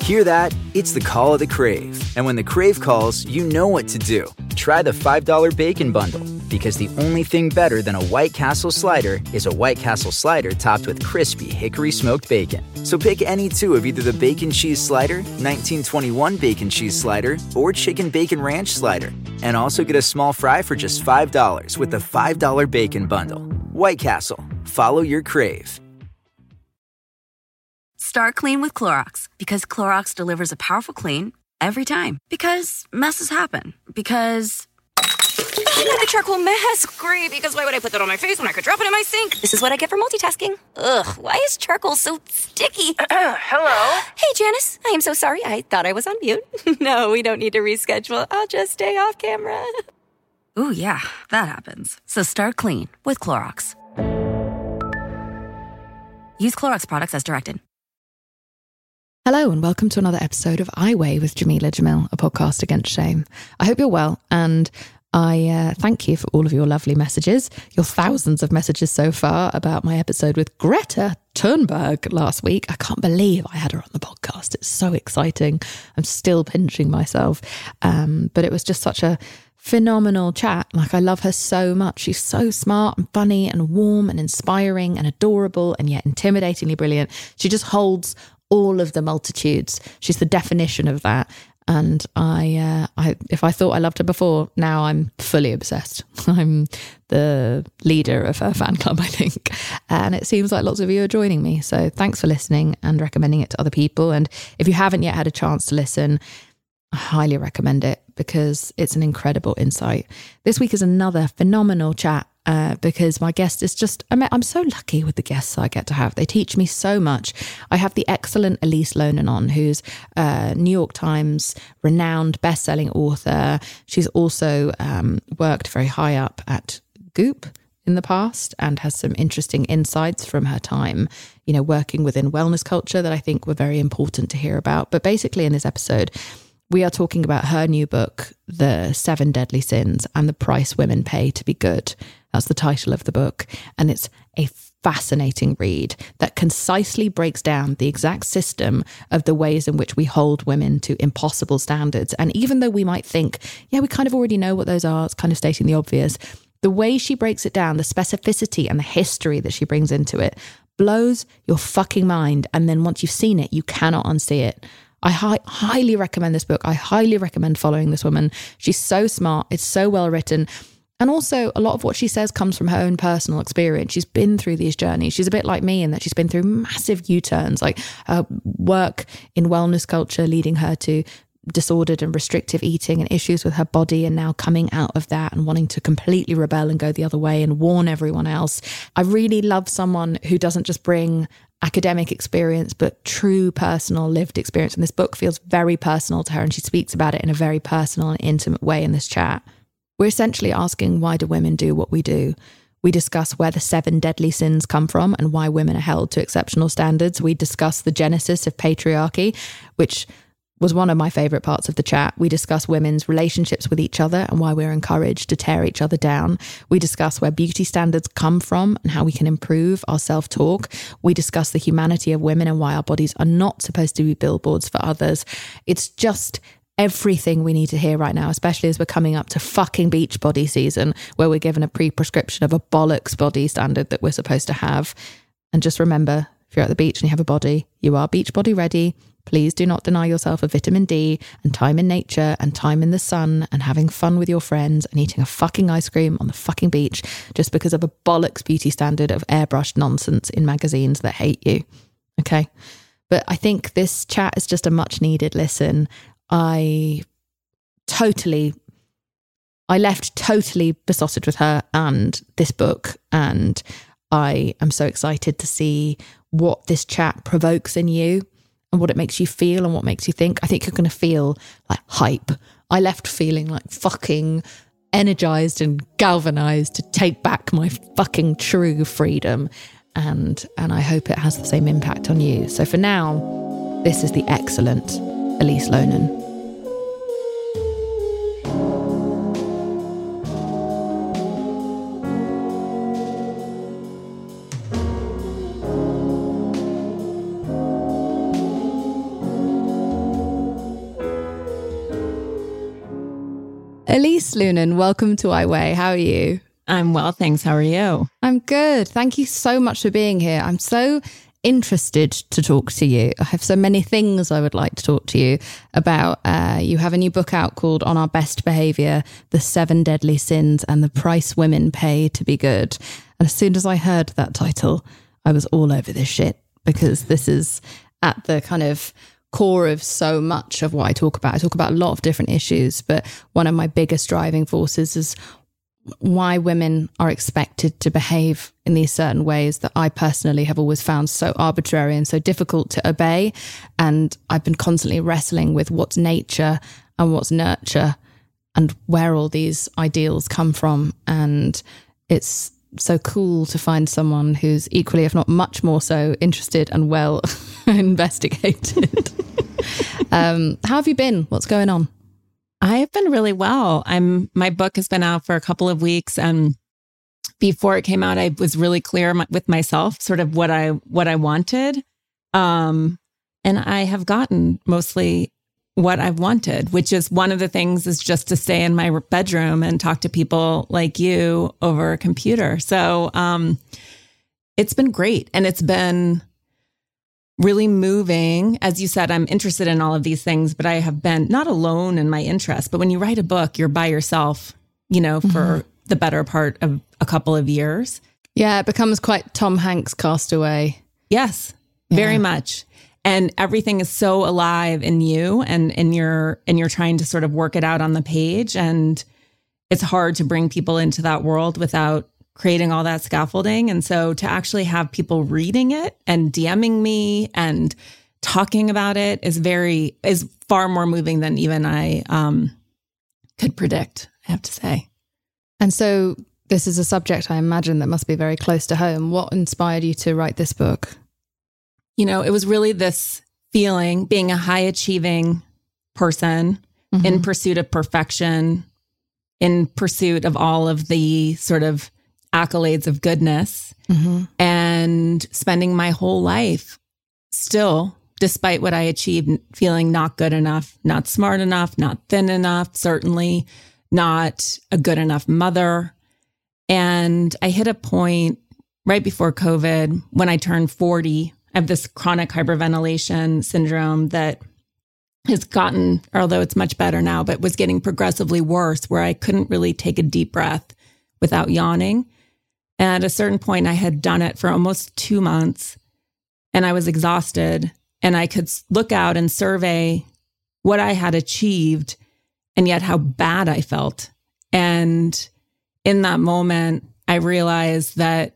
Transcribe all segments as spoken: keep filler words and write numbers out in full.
Hear that? It's the call of the Crave. And when the Crave calls, you know what to do. Try the five dollar Bacon Bundle, because the only thing better than a White Castle slider is a White Castle slider topped with crispy hickory smoked bacon. So pick any two of either the Bacon Cheese Slider, nineteen twenty-one Bacon Cheese Slider, or Chicken Bacon Ranch Slider. And also get a small fry for just five dollars with the five dollar Bacon Bundle. White Castle. Follow your Crave. Start clean with Clorox, because Clorox delivers a powerful clean every time. Because messes happen. Because I got a charcoal mask. Great, because why would I put that on my face when I could drop it in my sink? This is what I get for multitasking. Ugh, why is charcoal so sticky? Hello? Hey, Janice. I am so sorry. I thought I was on mute. No, we don't need to reschedule. I'll just stay off camera. Ooh, yeah, that happens. So start clean with Clorox. Use Clorox products as directed. Hello and welcome to another episode of I Weigh with Jamila Jamil, a podcast against shame. I hope you're well, and I uh, thank you for all of your lovely messages, your thousands of messages so far about my episode with Greta Thunberg last week. I can't believe I had her on the podcast. It's so exciting. I'm still pinching myself. Um, but it was just such a phenomenal chat. Like, I love her so much. She's so smart and funny and warm and inspiring and adorable and yet intimidatingly brilliant. She just holds all of the multitudes. She's the definition of that. And I, uh, I, if I thought I loved her before, now I'm fully obsessed. I'm the leader of her fan club, I think. And it seems like lots of you are joining me. So thanks for listening and recommending it to other people. And if you haven't yet had a chance to listen, I highly recommend it because it's an incredible insight. This week is another phenomenal chat uh, because my guest is just, I mean, I'm so lucky with the guests I get to have. They teach me so much. I have the excellent Elise Loehnen on, who's a New York Times renowned best-selling author. She's also um, worked very high up at Goop in the past and has some interesting insights from her time, you know, working within wellness culture that I think were very important to hear about. But basically in this episode, we are talking about her new book, The Seven Deadly Sins and the Price Women Pay to Be Good. That's the title of the book. And it's a fascinating read that concisely breaks down the exact system of the ways in which we hold women to impossible standards. And even though we might think, yeah, we kind of already know what those are, it's kind of stating the obvious, the way she breaks it down, the specificity and the history that she brings into it blows your fucking mind. And then once you've seen it, you cannot unsee it. I hi- highly recommend this book. I highly recommend following this woman. She's so smart. It's so well written. And also a lot of what she says comes from her own personal experience. She's been through these journeys. She's a bit like me in that she's been through massive U-turns, like her work in wellness culture leading her to disordered and restrictive eating and issues with her body, and now coming out of that and wanting to completely rebel and go the other way and warn everyone else. I really love someone who doesn't just bring academic experience, but true personal lived experience. And this book feels very personal to her, and she speaks about it in a very personal and intimate way in this chat. We're essentially asking, why do women do what we do? We discuss where the seven deadly sins come from and why women are held to exceptional standards. We discuss the genesis of patriarchy, which was one of my favourite parts of the chat. We discuss women's relationships with each other and why we're encouraged to tear each other down. We discuss where beauty standards come from and how we can improve our self-talk. We discuss the humanity of women and why our bodies are not supposed to be billboards for others. It's just everything we need to hear right now, especially as we're coming up to fucking beach body season, where we're given a pre-prescription of a bollocks body standard that we're supposed to have. And just remember, if you're at the beach and you have a body, you are beach body ready. Please do not deny yourself of vitamin D and time in nature and time in the sun and having fun with your friends and eating a fucking ice cream on the fucking beach just because of a bollocks beauty standard of airbrushed nonsense in magazines that hate you. Okay. But I think this chat is just a much needed listen. I totally, I left totally besotted with her and this book, and I am so excited to see what this chat provokes in you and what it makes you feel and what makes you think. I think you're going to feel like hype. I left feeling like fucking energized and galvanized to take back my fucking true freedom. And, and I hope it has the same impact on you. So for now, this is the excellent Elise Loehnen. Elise Loehnen, welcome to I Weigh. How are you? I'm well, thanks. How are you? I'm good. Thank you so much for being here. I'm so interested to talk to you. I have so many things I would like to talk to you about. Uh, you have a new book out called On Our Best Behaviour, The Seven Deadly Sins and the Price Women Pay to Be Good. And as soon as I heard that title, I was all over this shit, because this is at the kind of core of so much of what I talk about. I talk about a lot of different issues, but one of my biggest driving forces is why women are expected to behave in these certain ways that I personally have always found so arbitrary and so difficult to obey. And I've been constantly wrestling with what's nature and what's nurture and where all these ideals come from. And it's so cool to find someone who's equally, if not much more so, interested and well investigated. um, how have you been? What's going on? I've been really well. I'm. My book has been out for a couple of weeks, and before it came out, I was really clear my, with myself, sort of what I what I wanted, um, and I have gotten mostly what I've wanted, which is one of the things is just to stay in my bedroom and talk to people like you over a computer. So um, it's been great, and it's been really moving. As you said, I'm interested in all of these things, but I have been not alone in my interest. But when you write a book, you're by yourself, you know, for mm-hmm. the better part of a couple of years. Yeah, it becomes quite Tom Hanks' Castaway. Yes, yeah. Very much. And everything is so alive in you, and, and you're and you're trying to sort of work it out on the page. And it's hard to bring people into that world without creating all that scaffolding. And so to actually have people reading it and DMing me and talking about it is very, is far more moving than even I um, could predict, I have to say. And so this is a subject I imagine that must be very close to home. What inspired you to write this book? You know, it was really this feeling, being a high achieving person mm-hmm. in pursuit of perfection, in pursuit of all of the sort of accolades of goodness, mm-hmm. and spending my whole life still, despite what I achieved, feeling not good enough, not smart enough, not thin enough, certainly not a good enough mother. And I hit a point right before COVID when I turned forty. I have this chronic hyperventilation syndrome that has gotten, although it's much better now, but was getting progressively worse, where I couldn't really take a deep breath without yawning. And at a certain point, I had done it for almost two months and I was exhausted, and I could look out and survey what I had achieved and yet how bad I felt. And in that moment, I realized that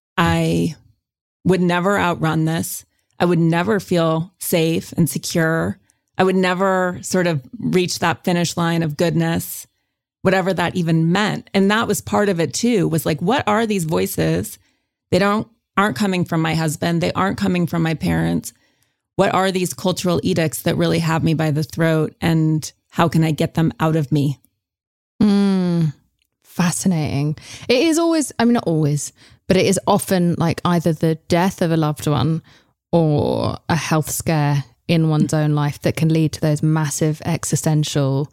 I would never outrun this. I would never feel safe and secure. I would never sort of reach that finish line of goodness, whatever that even meant. And that was part of it too, was like, what are these voices? They don't aren't coming from my husband. They aren't coming from my parents. What are these cultural edicts that really have me by the throat? And how can I get them out of me? Mm, fascinating. It is always, I mean, not always, but it is often like either the death of a loved one or a health scare in one's own life that can lead to those massive existential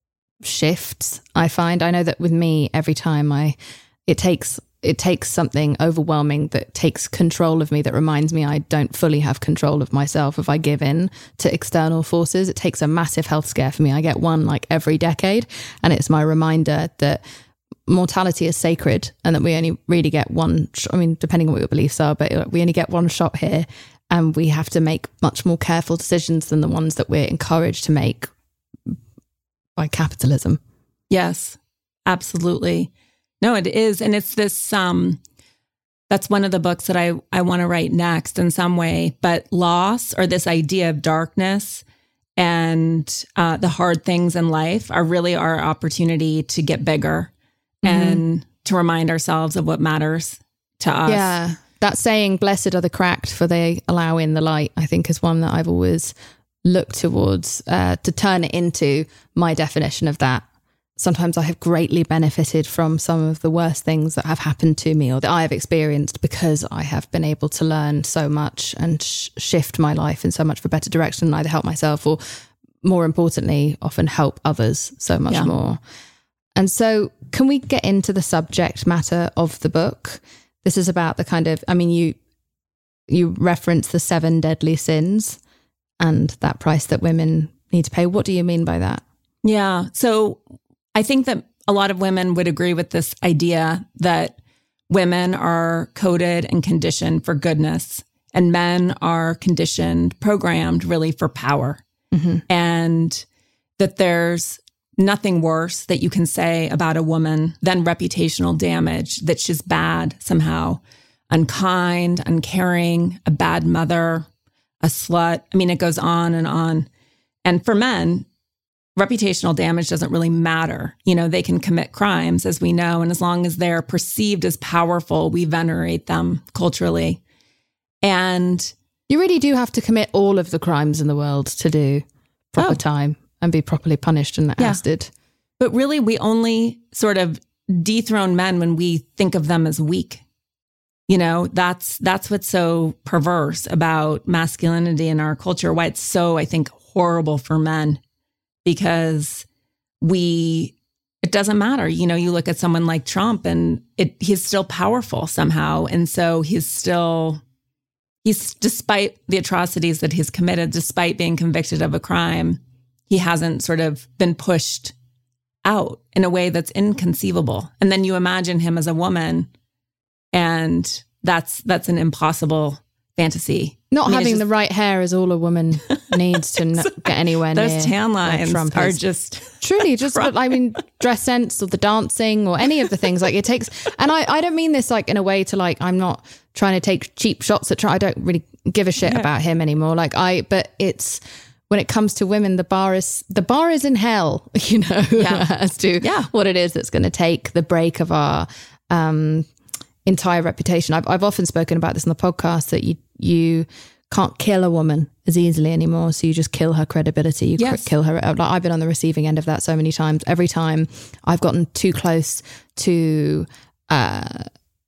shifts. I find, I know that with me, every time I, it takes, it takes something overwhelming that takes control of me, that reminds me I don't fully have control of myself if I give in to external forces. It takes a massive health scare for me. I get one like every decade, and it's my reminder that mortality is sacred and that we only really get one, sh- I mean, depending on what your beliefs are, but we only get one shot here, and we have to make much more careful decisions than the ones that we're encouraged to make by capitalism. Yes, absolutely. No, it is. And it's this, um, that's one of the books that I, I want to write next in some way. But loss, or this idea of darkness and uh, the hard things in life, are really our opportunity to get bigger mm-hmm. and to remind ourselves of what matters to us. Yeah. That saying, blessed are the cracked, for they allow in the light, I think is one that I've always looked towards uh, to turn it into my definition of that. Sometimes I have greatly benefited from some of the worst things that have happened to me or that I have experienced, because I have been able to learn so much and sh- shift my life in so much of a better direction, and either help myself or, more importantly, often help others so much yeah. more. And so can we get into the subject matter of the book? This is about the kind of, I mean, you you reference the seven deadly sins and that price that women need to pay. What do you mean by that? Yeah. So I think that a lot of women would agree with this idea that women are coded and conditioned for goodness, and men are conditioned, programmed really for power. Mm-hmm. And that there's nothing worse that you can say about a woman than reputational damage, that she's bad somehow, unkind, uncaring, a bad mother, a slut. I mean, it goes on and on. And for men, reputational damage doesn't really matter. You know, they can commit crimes, as we know, and as long as they're perceived as powerful, we venerate them culturally. And you really do have to commit all of the crimes in the world to do proper oh. time and be properly punished and yeah. ousted. But really, we only sort of dethrone men when we think of them as weak. You know, that's that's what's so perverse about masculinity in our culture, why it's so, I think, horrible for men, because we, it doesn't matter. You know, you look at someone like Trump and it, he's still powerful somehow. And so he's still, he's, despite the atrocities that he's committed, despite being convicted of a crime, he hasn't sort of been pushed out in a way that's inconceivable. And then you imagine him as a woman, and that's that's an impossible fantasy. Not I mean, having just, the right hair is all a woman needs to not get anywhere those near. Those tan lines Trump are is. just... Truly, just, but I mean, dress sense or the dancing or any of the things, like it takes, and I, I don't mean this like in a way to like, I'm not trying to take cheap shots at Trump. I don't really give a shit yeah. about him anymore. Like I, but it's, when it comes to women, the bar is, the bar is in hell, you know, yeah. as to yeah. what it is that's going to take the break of our, um, entire reputation. I've I've often spoken about this on the podcast, that you you can't kill a woman as easily anymore, so you just kill her credibility. You yes. cr- kill her. Like, I've been on the receiving end of that so many times. Every time I've gotten too close to uh,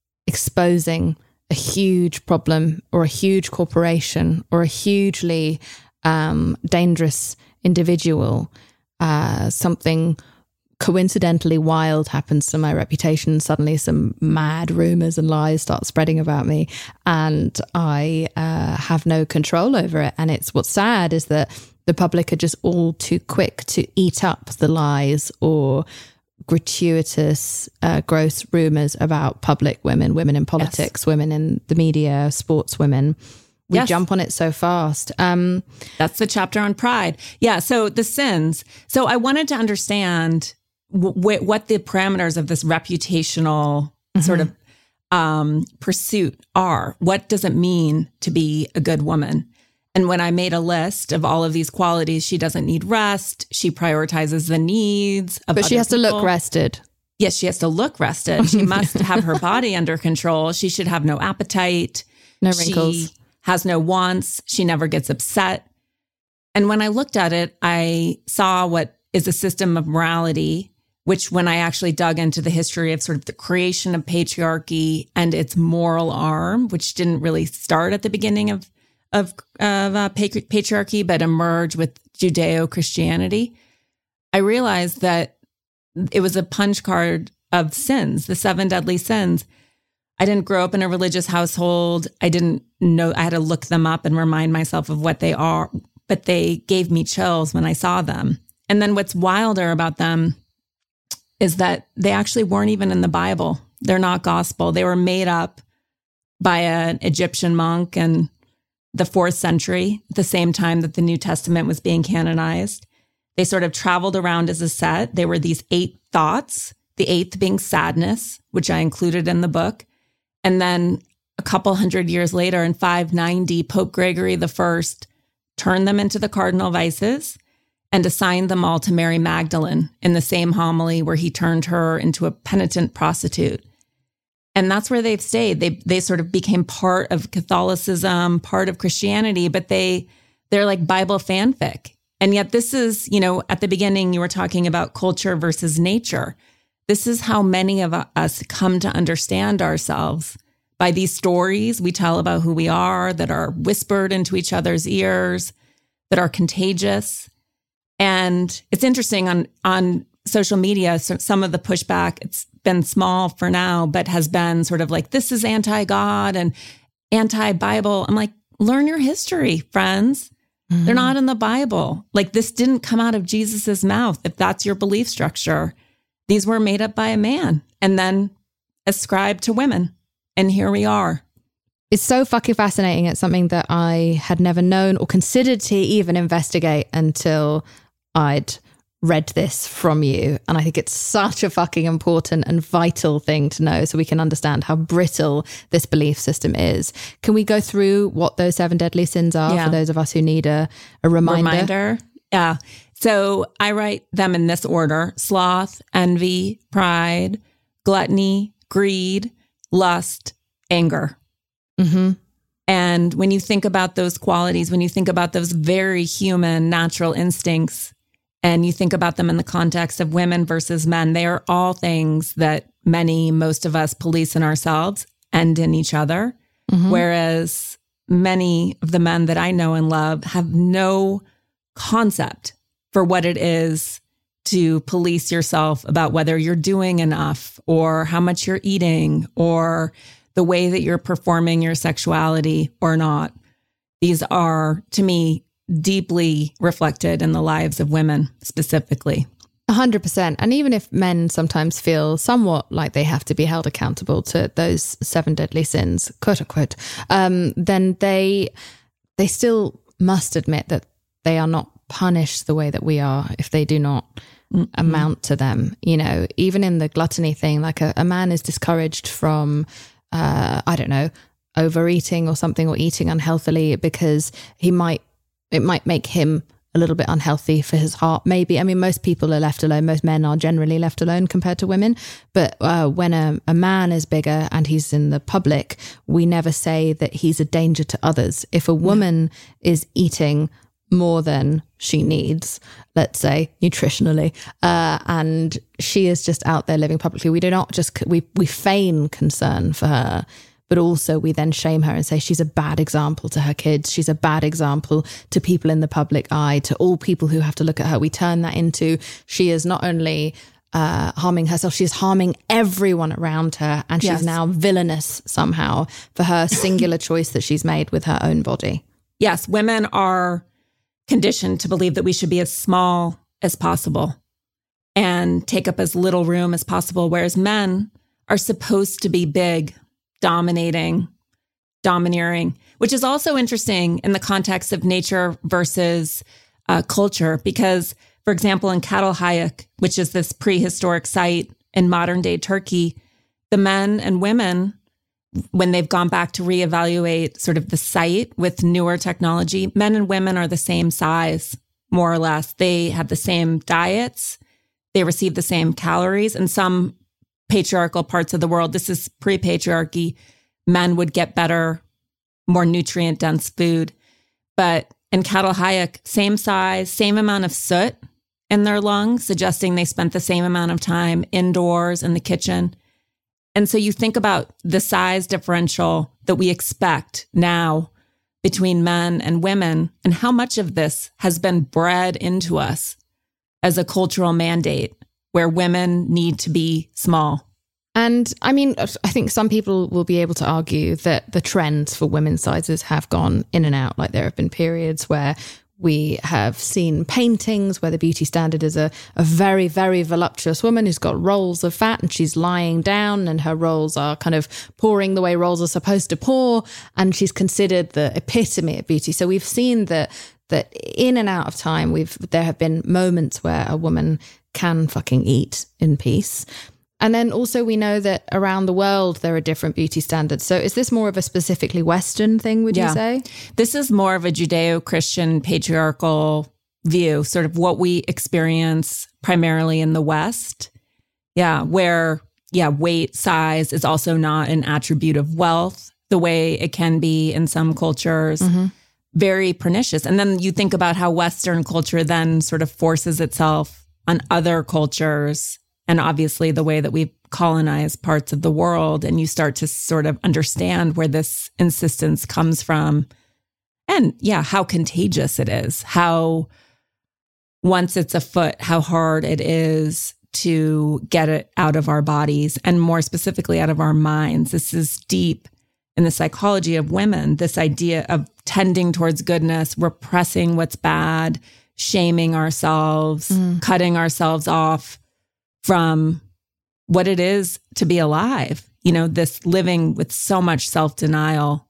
exposing a huge problem or a huge corporation or a hugely um, dangerous individual, uh, something coincidentally wild happens to my reputation. Suddenly some mad rumors and lies start spreading about me, and I uh, have no control over it. And it's, what's sad is that the public are just all too quick to eat up the lies or gratuitous, uh, gross rumors about public women, women in politics, yes. women in the media, sports women. We yes. jump on it so fast. Um, That's the chapter on pride. Yeah. So the sins. So I wanted to understand W- what the parameters of this reputational mm-hmm. sort of um, pursuit are. What does it mean to be a good woman? And when I made a list of all of these qualities, she doesn't need rest. She prioritizes the needs of But she has people. to look rested. Yes, she has to look rested. She must have her body under control. She should have no appetite. No wrinkles. She has no wants. She never gets upset. And when I looked at it, I saw what is a system of morality, which when I actually dug into the history of sort of the creation of patriarchy and its moral arm, which didn't really start at the beginning of, of, of uh, patriarchy, but emerged with Judeo-Christianity, I realized that it was a punch card of sins, the seven deadly sins. I didn't grow up in a religious household. I didn't know, I had to look them up and remind myself of what they are, but they gave me chills when I saw them. And then what's wilder about them is that they actually weren't even in the Bible. They're not gospel. They were made up by an Egyptian monk in the fourth century, at the same time that the New Testament was being canonized. They sort of traveled around as a set. They were these eight thoughts, the eighth being sadness, which I included in the book. And then a couple hundred years later, in five ninety, Pope Gregory the First turned them into the cardinal vices and assigned them all to Mary Magdalene in the same homily where he turned her into a penitent prostitute. And that's where they've stayed. They they sort of became part of Catholicism, part of Christianity, but they, they're like Bible fanfic. And yet this is, you know, at the beginning, you were talking about culture versus nature. This is how many of us come to understand ourselves, by these stories we tell about who we are that are whispered into each other's ears, that are contagious. And it's interesting, on, on social media, so some of the pushback, it's been small for now, but has been sort of like, this is anti-God and anti-Bible. I'm like, learn your history, friends. Mm-hmm. They're not in the Bible. Like, this didn't come out of Jesus's mouth, if that's your belief structure. These were made up by a man and then ascribed to women. And here we are. It's so fucking fascinating. It's something that I had never known or considered to even investigate until I'd read this from you. And I think it's such a fucking important and vital thing to know so we can understand how brittle this belief system is. Can we go through what those seven deadly sins are yeah. for those of us who need a, a reminder? Reminder, yeah. So I write them in this order: sloth, envy, pride, gluttony, greed, lust, anger. Mm-hmm. And when you think about those qualities, when you think about those very human, natural instincts, and you think about them in the context of women versus men, they are all things that many, most of us police in ourselves and in each other. Mm-hmm. Whereas many of the men that I know and love have no concept for what it is to police yourself about whether you're doing enough or how much you're eating or the way that you're performing your sexuality or not. These are, to me, deeply reflected in the lives of women specifically. A hundred percent. And even if men sometimes feel somewhat like they have to be held accountable to those seven deadly sins, quote unquote, um, then they they still must admit that they are not punished the way that we are if they do not mm-hmm. amount to them. You know, even in the gluttony thing, like a, a man is discouraged from, uh, I don't know, overeating or something, or eating unhealthily because he might It might make him a little bit unhealthy for his heart, maybe. I mean, most people are left alone. Most men are generally left alone compared to women. But uh, when a, a man is bigger and he's in the public, we never say that he's a danger to others. If a woman yeah. is eating more than she needs, let's say nutritionally, uh, and she is just out there living publicly, we do not just, we, we feign concern for her, but also we then shame her and say she's a bad example to her kids. She's a bad example to people in the public eye, to all people who have to look at her. We turn that into, she is not only uh, harming herself, she's harming everyone around her. And she's yes. now villainous somehow for her singular choice that she's made with her own body. Yes, women are conditioned to believe that we should be as small as possible and take up as little room as possible, whereas men are supposed to be big, dominating, domineering, which is also interesting in the context of nature versus uh, culture. Because, for example, in Catalhayek, which is this prehistoric site in modern day Turkey, the men and women, when they've gone back to reevaluate sort of the site with newer technology, men and women are the same size, more or less. They have the same diets. They receive the same calories. In some patriarchal parts of the world, this is pre-patriarchy, men would get better, more nutrient-dense food. But in Catalhayek, same size, same amount of soot in their lungs, suggesting they spent the same amount of time indoors in the kitchen. And so you think about the size differential that we expect now between men and women, and how much of this has been bred into us as a cultural mandate where women need to be small. And I mean, I think some people will be able to argue that the trends for women's sizes have gone in and out. Like, there have been periods where we have seen paintings where the beauty standard is a, a very, very voluptuous woman who's got rolls of fat and she's lying down and her rolls are kind of pouring the way rolls are supposed to pour, and she's considered the epitome of beauty. So we've seen that that in and out of time, we've there have been moments where a woman can fucking eat in peace. And then also we know that around the world, there are different beauty standards. So is this more of a specifically Western thing, would yeah. you say? This is more of a Judeo-Christian patriarchal view, sort of what we experience primarily in the West. Yeah, where, yeah, weight, size is also not an attribute of wealth the way it can be in some cultures. Mm-hmm. Very pernicious. And then you think about how Western culture then sort of forces itself on other cultures, and obviously the way that we colonize parts of the world, and you start to sort of understand where this insistence comes from. And yeah, how contagious it is, how once it's afoot, how hard it is to get it out of our bodies and more specifically out of our minds. This is deep in the psychology of women, this idea of tending towards goodness, repressing what's bad, shaming ourselves, mm. cutting ourselves off from what it is to be alive. You know, this living with so much self-denial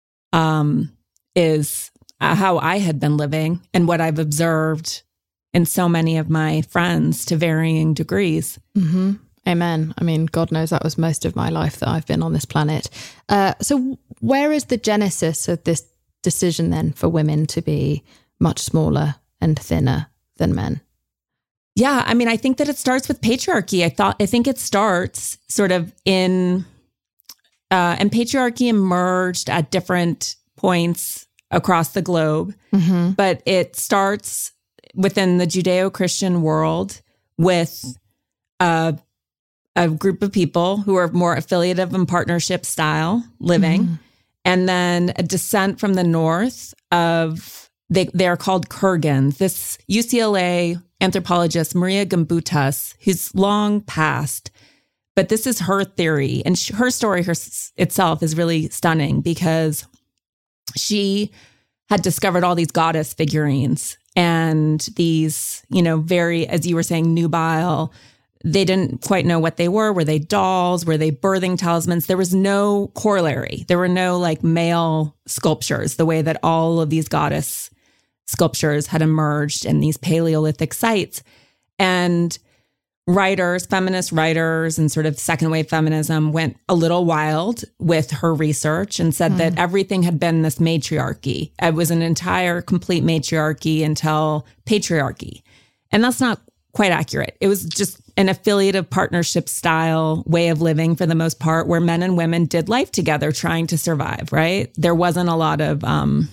um, is how I had been living and what I've observed in so many of my friends to varying degrees. Mm-hmm. Amen. I mean, God knows that was most of my life that I've been on this planet. Uh, so where is the genesis of this decision then for women to be much smaller and thinner than men? Yeah, I mean, I think that it starts with patriarchy. I thought, I think it starts sort of in, uh, and patriarchy emerged at different points across the globe, mm-hmm. but it starts within the Judeo-Christian world with a, a group of people who are more affiliative and partnership style living, mm-hmm. and then a descent from the north of, they, they're called Kurgans. This U C L A anthropologist, Maria Gimbutas, who's long passed, but this is her theory. And she, her story her, itself is really stunning because she had discovered all these goddess figurines and these, you know, very, as you were saying, nubile. They didn't quite know what they were. Were they dolls? Were they birthing talismans? There was no corollary. There were no like male sculptures the way that all of these goddess sculptures had emerged in these Paleolithic sites. And writers, feminist writers and sort of second wave feminism went a little wild with her research and said mm. that everything had been this matriarchy. It was an entire complete matriarchy until patriarchy. And that's not quite accurate. It was just an affiliative partnership style way of living for the most part, where men and women did life together trying to survive, right? There wasn't a lot of, um,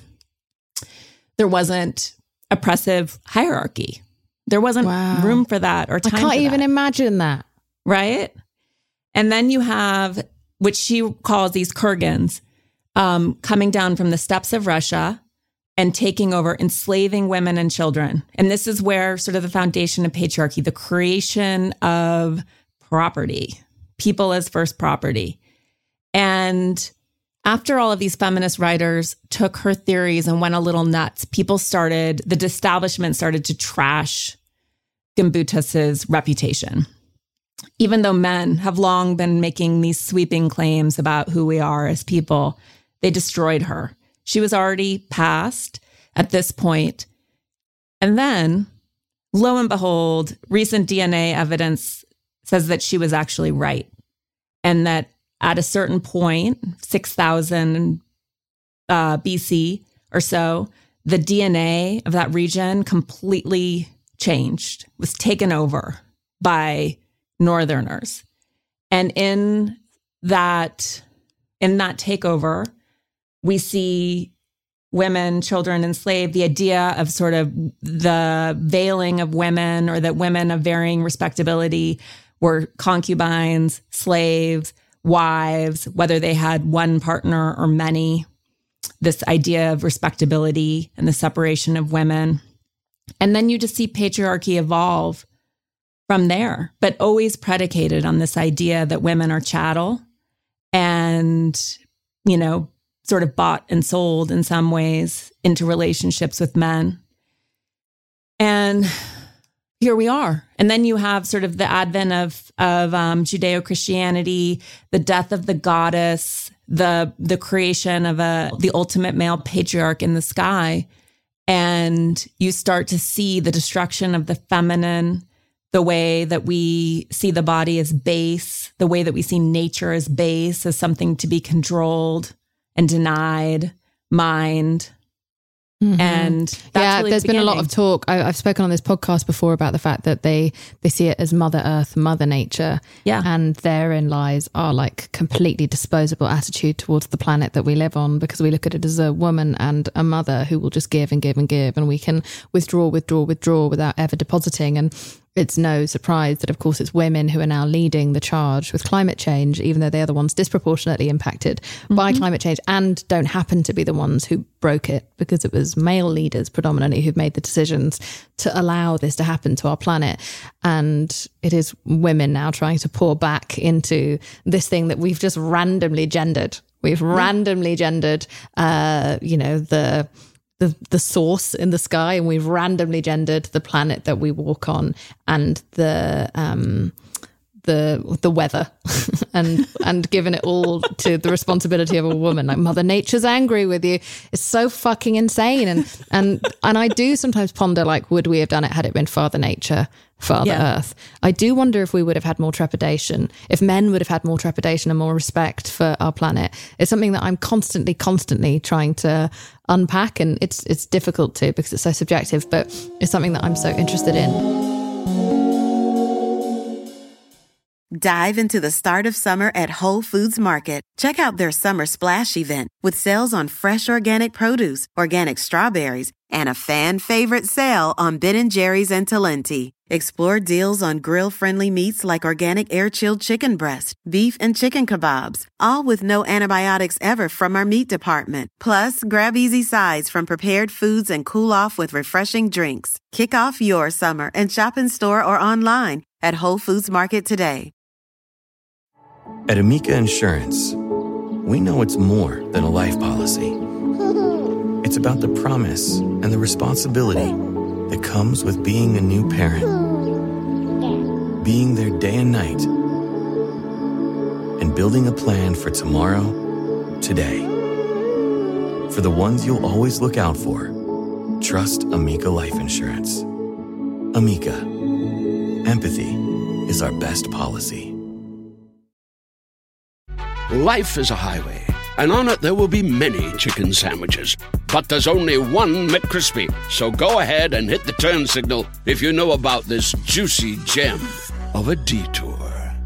there wasn't oppressive hierarchy. There wasn't wow. room for that or time I can't for even that. imagine that. Right? And then you have, which she calls these Kurgans, um, coming down from the steppes of Russia and taking over, enslaving women and children. And this is where sort of the foundation of patriarchy, the creation of property, people as first property. And after all of these feminist writers took her theories and went a little nuts, people started, the establishment started to trash Gimbutas's reputation. Even though men have long been making these sweeping claims about who we are as people, they destroyed her. She was already passed at this point. And then, lo and behold, recent D N A evidence says that she was actually right. And that at a certain point, six thousand uh, B C or so, the D N A of that region completely changed, was taken over by Northerners. And in that, in that takeover, we see women, children enslaved, the idea of sort of the veiling of women, or that women of varying respectability were concubines, slaves, wives, whether they had one partner or many, this idea of respectability and the separation of women. And then you just see patriarchy evolve from there, but always predicated on this idea that women are chattel and, you know, sort of bought and sold in some ways into relationships with men. And here we are. And then you have sort of the advent of, of um, Judeo-Christianity, the death of the goddess, the the creation of a the ultimate male patriarch in the sky. And you start to see the destruction of the feminine, the way that we see the body as base, the way that we see nature as base, as something to be controlled and denied, mind. Mm-hmm. And that's yeah, really there's the been a lot of talk. I, I've spoken on this podcast before about the fact that they they see it as Mother Earth, Mother Nature. Yeah. And therein lies our like completely disposable attitude towards the planet that we live on, because we look at it as a woman and a mother who will just give and give and give, and we can withdraw, withdraw, withdraw without ever depositing. And it's no surprise that, of course, it's women who are now leading the charge with climate change, even though they are the ones disproportionately impacted mm-hmm. by climate change and don't happen to be the ones who broke it, because it was male leaders predominantly who've made the decisions to allow this to happen to our planet. And it is women now trying to pour back into this thing that we've just randomly gendered. We've mm-hmm. randomly gendered, uh, you know, the... the the source in the sky, and we've randomly gendered the planet that we walk on and the um the the weather and and given it all to the responsibility of a woman. Like, Mother Nature's angry with you. It's so fucking insane. And and and I do sometimes ponder, like, would we have done it had it been Father Nature, Father yeah. Earth? I do wonder if we would have had more trepidation, if men would have had more trepidation and more respect for our planet. It's something that I'm constantly, constantly trying to unpack, and it's it's difficult to, because it's so subjective, but it's something that I'm so interested in. Dive into the start of summer at Whole Foods Market. Check out their Summer Splash event with sales on fresh organic produce, organic strawberries, and a fan-favorite sale on Ben and Jerry's and Talenti. Explore deals on grill-friendly meats like organic air-chilled chicken breast, beef and chicken kebabs, all with no antibiotics ever from our meat department. Plus, grab easy sides from prepared foods and cool off with refreshing drinks. Kick off your summer and shop in store or online at Whole Foods Market today. At Amica Insurance, we know it's more than a life policy. It's about the promise and the responsibility that comes with being a new parent. Being there day and night. And building a plan for tomorrow, today. For the ones you'll always look out for, trust Amica Life Insurance. Amica. Empathy is our best policy. Life is a highway, and on it there will be many chicken sandwiches. But there's only one McCrispy. So go ahead and hit the turn signal if you know about this juicy gem of a detour.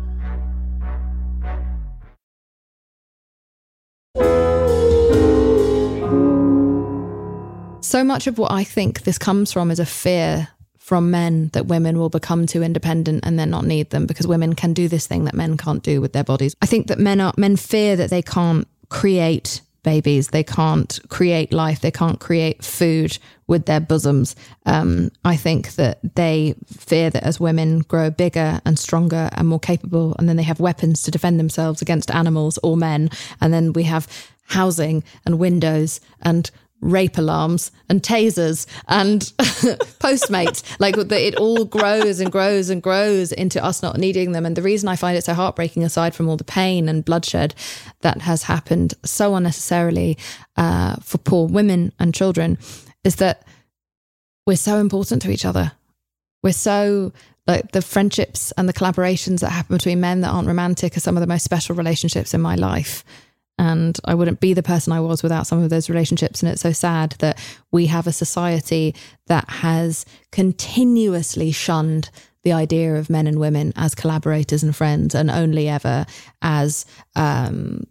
So much of what I think this comes from is a fear from men that women will become too independent and then not need them, because women can do this thing that men can't do with their bodies. I think that men are men fear that they can't create babies, they can't create life, they can't create food with their bosoms. Um, I think that they fear that as women grow bigger and stronger and more capable, and then they have weapons to defend themselves against animals or men, and then we have housing and windows and rape alarms and tasers and Postmates, like it all grows and grows and grows into us not needing them. And the reason I find it so heartbreaking, aside from all the pain and bloodshed that has happened so unnecessarily uh, for poor women and children, is that we're so important to each other. We're so, like, the friendships and the collaborations that happen between men that aren't romantic are some of the most special relationships in my life. And I wouldn't be the person I was without some of those relationships. And it's so sad that we have a society that has continuously shunned the idea of men and women as collaborators and friends, and only ever as um,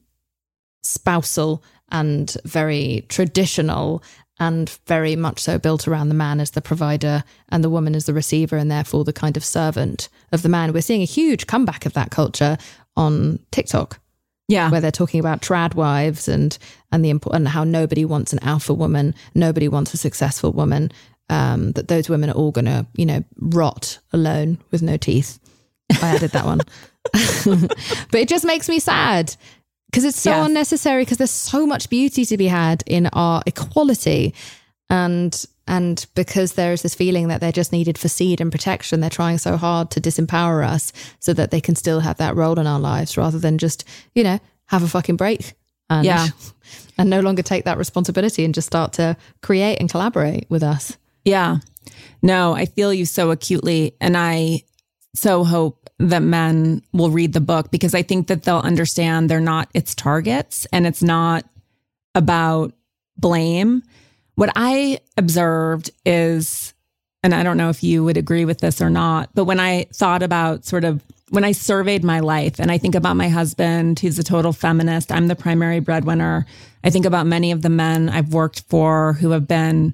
spousal and very traditional, and very much so built around the man as the provider and the woman as the receiver, and therefore the kind of servant of the man. We're seeing a huge comeback of that culture on TikTok. Yeah, where they're talking about trad wives and and the important how nobody wants an alpha woman, nobody wants a successful woman. Um, that those women are all going to, you know, rot alone with no teeth. I added that one, but it just makes me sad because it's so yeah. unnecessary. Because there's so much beauty to be had in our equality, and and because there is this feeling that they're just needed for seed and protection, they're trying so hard to disempower us so that they can still have that role in our lives, rather than just, you know, have a fucking break and, yeah. and no longer take that responsibility and just start to create and collaborate with us. Yeah. No, I feel you so acutely. And I so hope that men will read the book, because I think that they'll understand they're not its targets, and it's not about blame. What I observed is, and I don't know if you would agree with this or not, but when I thought about sort of, when I surveyed my life, and I think about my husband, who's a total feminist, I'm the primary breadwinner. I think about many of the men I've worked for who have been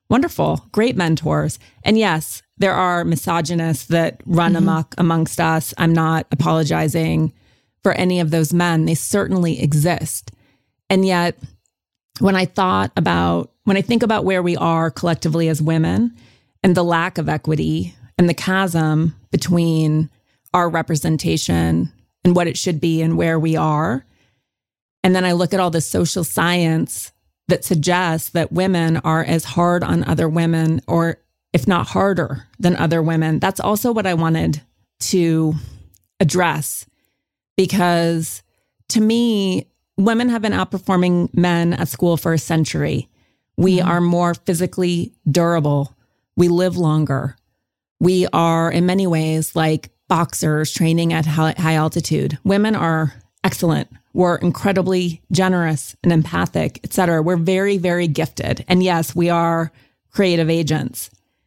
wonderful, great mentors. And yes, there are misogynists that run mm-hmm. amok amongst us. I'm not apologizing for any of those men. They certainly exist. And yet, when I thought about, when I think about where we are collectively as women and the lack of equity and the chasm between our representation and what it should be and where we are, and then I look at all the social science that suggests that women are as hard on other women, or if not harder than other women, that's also what I wanted to address. Because to me, women have been outperforming men at school for a century. We mm-hmm. are more physically durable. We live longer. We are, in many ways, like boxers training at high altitude. Women are excellent. We're incredibly generous and empathic, et cetera. We're very, very gifted. And yes, we are creative agents.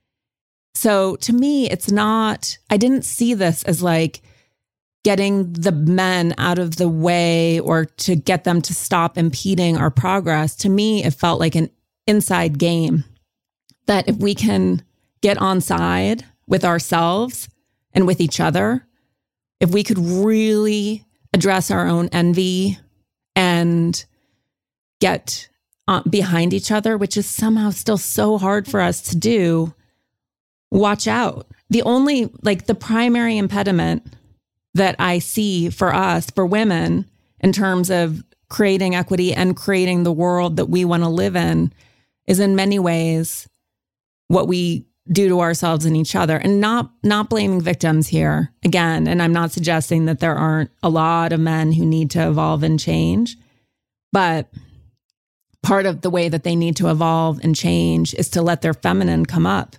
So to me, it's not, I didn't see this as like getting the men out of the way or to get them to stop impeding our progress. To me, it felt like an inside game that if we can get on side with ourselves and with each other, if we could really address our own envy and get uh, behind each other, which is somehow still so hard for us to do, watch out. The only, like the primary impediment that I see for us, for women, in terms of creating equity and creating the world that we want to live in, is in many ways what we do to ourselves and each other. And not not blaming victims here, again, and I'm not suggesting that there aren't a lot of men who need to evolve and change, but part of the way that they need to evolve and change is to let their feminine come up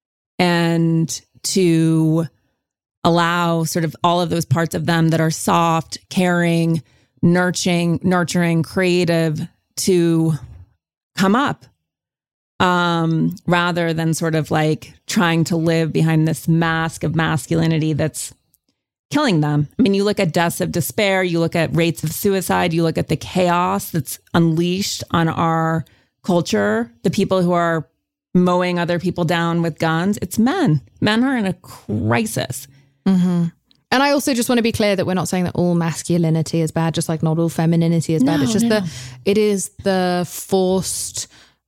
and to allow sort of all of those parts of them that are soft, caring, nurturing, nurturing, creative to come up, um, rather than sort of like trying to live behind this mask of masculinity that's killing them. I mean, you look at deaths of despair, you look at rates of suicide, you look at the chaos that's unleashed on our culture, the people who are mowing other people down with guns. It's men. Men are in a crisis. Mm-hmm. And I also just want to be clear that we're not saying that all masculinity is bad, just like not all femininity is bad. No, it's just no, the, no. it is the forced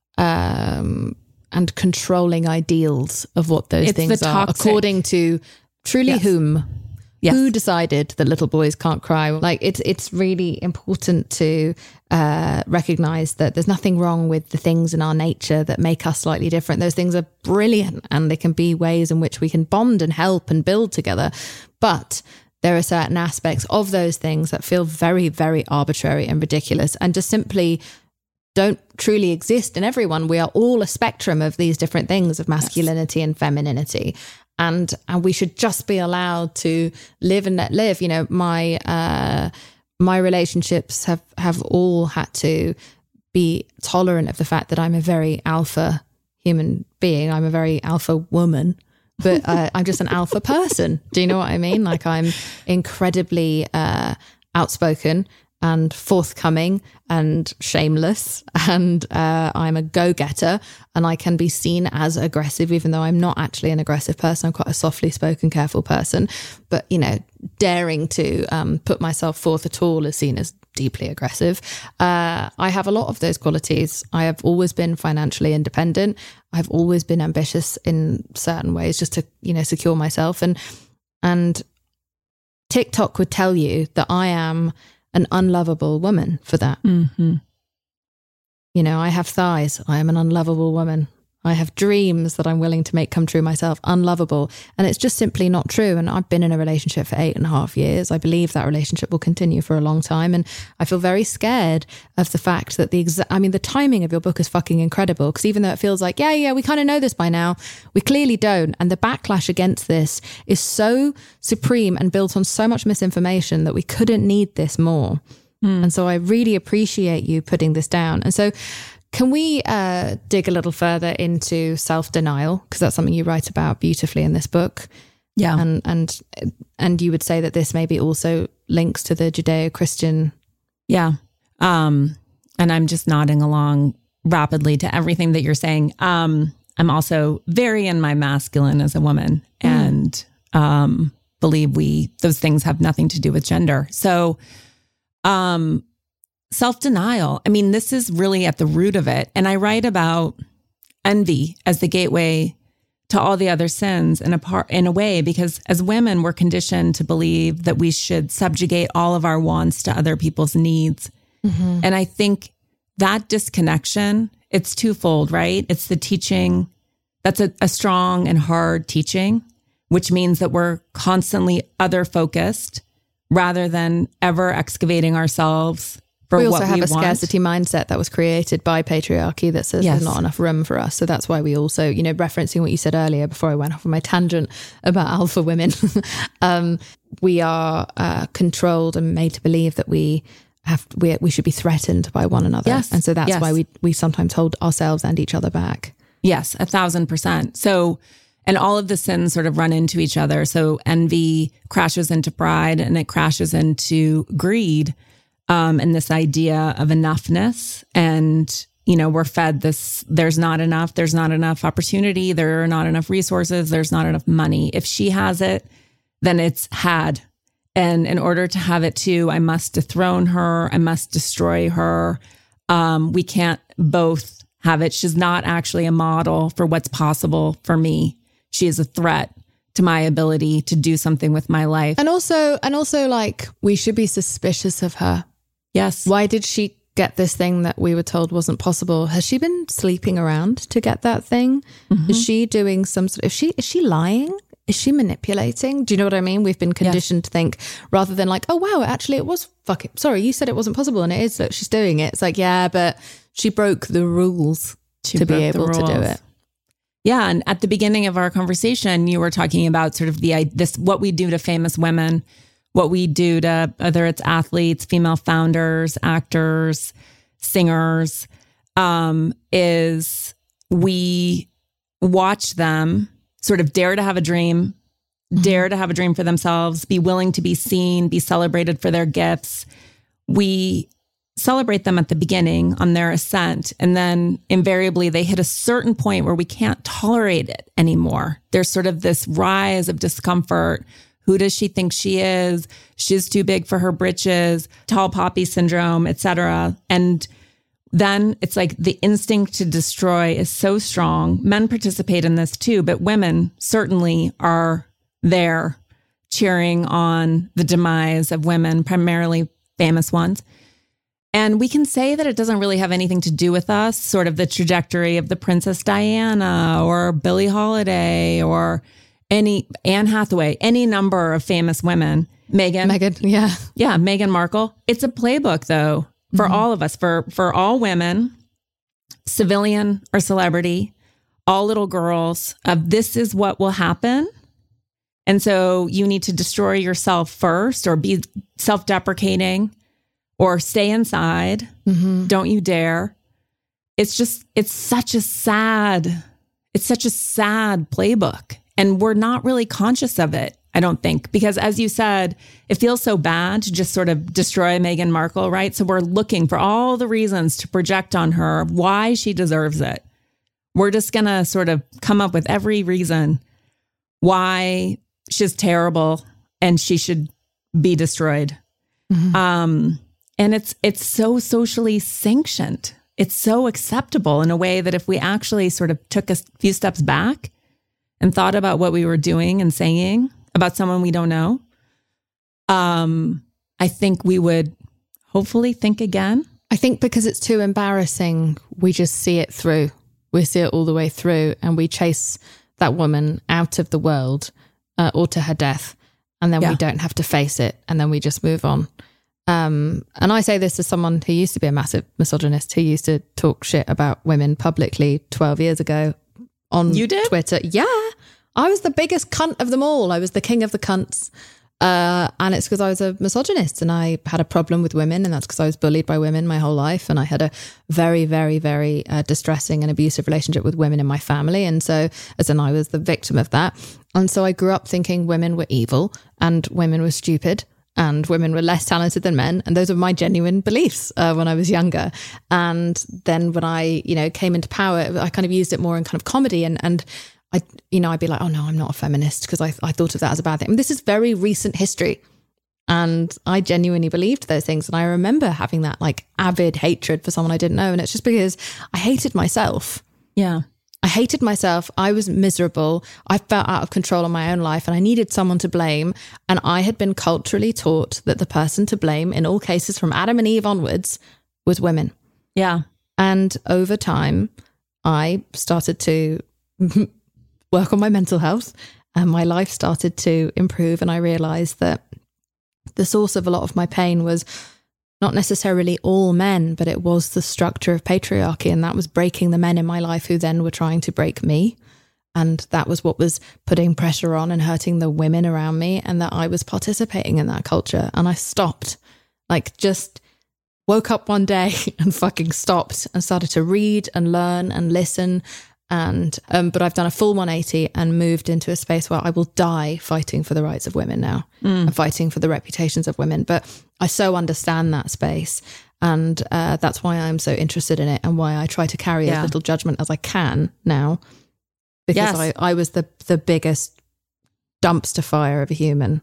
um, and controlling ideals of what those It's things the are, toxic. according to truly Yes. whom. Yes. Who decided that little boys can't cry? Like it's it's really important to uh, recognize that there's nothing wrong with the things in our nature that make us slightly different. Those things are brilliant, and they can be ways in which we can bond and help and build together. But there are certain aspects of those things that feel very, very arbitrary and ridiculous, and just simply don't truly exist in everyone. We are all a spectrum of these different things of masculinity yes. and femininity. And and we should just be allowed to live and let live. You know, my uh, my relationships have, have all had to be tolerant of the fact that I'm a very alpha human being. I'm a very alpha woman, but uh, I'm just an alpha person. Do you know what I mean? Like I'm incredibly uh, outspoken and forthcoming and shameless, and uh, I'm a go-getter, and I can be seen as aggressive even though I'm not actually an aggressive person. I'm quite a softly spoken, careful person, but you know, daring to um, put myself forth at all is seen as deeply aggressive. Uh, I have a lot of those qualities. I have always been financially independent. I've always been ambitious in certain ways just to, you know, secure myself, and and TikTok would tell you that I am an unlovable woman for that. Mm-hmm. You know, I have thighs. I am an unlovable woman. I have dreams that I'm willing to make come true myself. Unlovable. And it's just simply not true. And I've been in a relationship for eight and a half years. I believe that relationship will continue for a long time. And I feel very scared of the fact that the exact, I mean, the timing of your book is fucking incredible. Because even though it feels like, yeah, yeah, we kind of know this by now, we clearly don't. And the backlash against this is so supreme and built on so much misinformation that we couldn't need this more. Mm. And so I really appreciate you putting this down. And so can we uh, dig a little further into self-denial? Because that's something you write about beautifully in this book. Yeah. And and and you would say that this maybe also links to the Judeo-Christian. Yeah. Um, and I'm just nodding along rapidly to everything that you're saying. Um, I'm also very in my masculine as a woman mm. and um, believe we, those things have nothing to do with gender. So um, self-denial, I mean, this is really at the root of it. And I write about envy as the gateway to all the other sins in a part, in a way, because as women, we're conditioned to believe that we should subjugate all of our wants to other people's needs. Mm-hmm. And I think that disconnection, it's twofold, right? It's the teaching, that's a, a strong and hard teaching, which means that we're constantly other focused rather than ever excavating ourselves for we also what have we a want. Scarcity mindset that was created by patriarchy that says Yes. there's not enough room for us. So that's why we also, you know, referencing what you said earlier before I went off on my tangent about alpha women, um, we are uh, controlled and made to believe that we have we we should be threatened by one another. Yes. And so that's Yes. why we we sometimes hold ourselves and each other back. Yes, a thousand percent. So, and all of the sins sort of run into each other. So envy crashes into pride and it crashes into greed. Um, and this idea of enoughness, and, you know, we're fed this, there's not enough, there's not enough opportunity, there are not enough resources, there's not enough money. If she has it, then it's had. And in order to have it too, I must dethrone her, I must destroy her. Um, we can't both have it. She's not actually a model for what's possible for me. She is a threat to my ability to do something with my life. And also, and also like, we should be suspicious of her. Yes. Why did she get this thing that we were told wasn't possible? Has she been sleeping around to get that thing? Mm-hmm. Is she doing some sort of, is she, is she lying? Is she manipulating? Do you know what I mean? We've been conditioned yes. to think, rather than like, oh, wow, actually it was fucking, sorry, you said it wasn't possible and it is, look, she's doing it. It's like, yeah, but she broke the rules she to be able to do it. Yeah. And at the beginning of our conversation, you were talking about sort of the, this, what we do to famous women, what we do to, whether it's athletes, female founders, actors, singers, um, is we watch them sort of dare to have a dream, mm-hmm. dare to have a dream for themselves, be willing to be seen, be celebrated for their gifts. We celebrate them at the beginning on their ascent. And then invariably they hit a certain point where we can't tolerate it anymore. There's sort of this rise of discomfort. Who does she think she is? She's too big for her britches, tall poppy syndrome, et cetera. And then it's like the instinct to destroy is so strong. Men participate in this too, but women certainly are there cheering on the demise of women, primarily famous ones. And we can say that it doesn't really have anything to do with us, sort of the trajectory of the Princess Diana or Billie Holiday or any Anne Hathaway, any number of famous women. Meghan. Meghan, yeah. Yeah, Meghan Markle. It's a playbook, though, for mm-hmm. all of us, for, for all women, civilian or celebrity, all little girls, of this is what will happen. And so you need to destroy yourself first or be self-deprecating or stay inside. Mm-hmm. Don't you dare. It's just, it's such a sad, it's such a sad playbook. And we're not really conscious of it, I don't think, because as you said, it feels so bad to just sort of destroy Meghan Markle, right? So we're looking for all the reasons to project on her why she deserves it. We're just going to sort of come up with every reason why she's terrible and she should be destroyed. Mm-hmm. Um, and it's it's so socially sanctioned. It's so acceptable in a way that if we actually sort of took a few steps back and thought about what we were doing and saying about someone we don't know, um, I think we would hopefully think again. I think because it's too embarrassing, we just see it through. We see it all the way through and we chase that woman out of the world uh, or to her death. And then yeah. we don't have to face it. And then we just move on. Um, and I say this as someone who used to be a massive misogynist, who used to talk shit about women publicly twelve years ago. On you did? Twitter. Yeah. I was the biggest cunt of them all. I was the king of the cunts. Uh, and it's because I was a misogynist and I had a problem with women. And that's because I was bullied by women my whole life. And I had a very, very, very uh, distressing and abusive relationship with women in my family. And so, as in I was the victim of that. And so I grew up thinking women were evil and women were stupid and women were less talented than men. And those were my genuine beliefs uh, when I was younger. And then when I, you know, came into power, I kind of used it more in kind of comedy. And, and I, you know, I'd be like, oh no, I'm not a feminist, because I, I thought of that as a bad thing. I mean, this is very recent history. And I genuinely believed those things. And I remember having that like avid hatred for someone I didn't know. And it's just because I hated myself. Yeah. I hated myself. I was miserable. I felt out of control in my own life and I needed someone to blame. And I had been culturally taught that the person to blame in all cases from Adam and Eve onwards was women. Yeah. And over time, I started to work on my mental health and my life started to improve. And I realized that the source of a lot of my pain was not necessarily all men, but it was the structure of patriarchy. And that was breaking the men in my life who then were trying to break me. And that was what was putting pressure on and hurting the women around me. And that I was participating in that culture. And I stopped, like just woke up one day and fucking stopped and started to read and learn and listen. And, um, but I've done a full one eighty and moved into a space where I will die fighting for the rights of women now mm. and fighting for the reputations of women. But I so understand that space. And uh, that's why I'm so interested in it and why I try to carry yeah. as little judgment as I can now. Because yes. I, I was the, the biggest dumpster fire of a human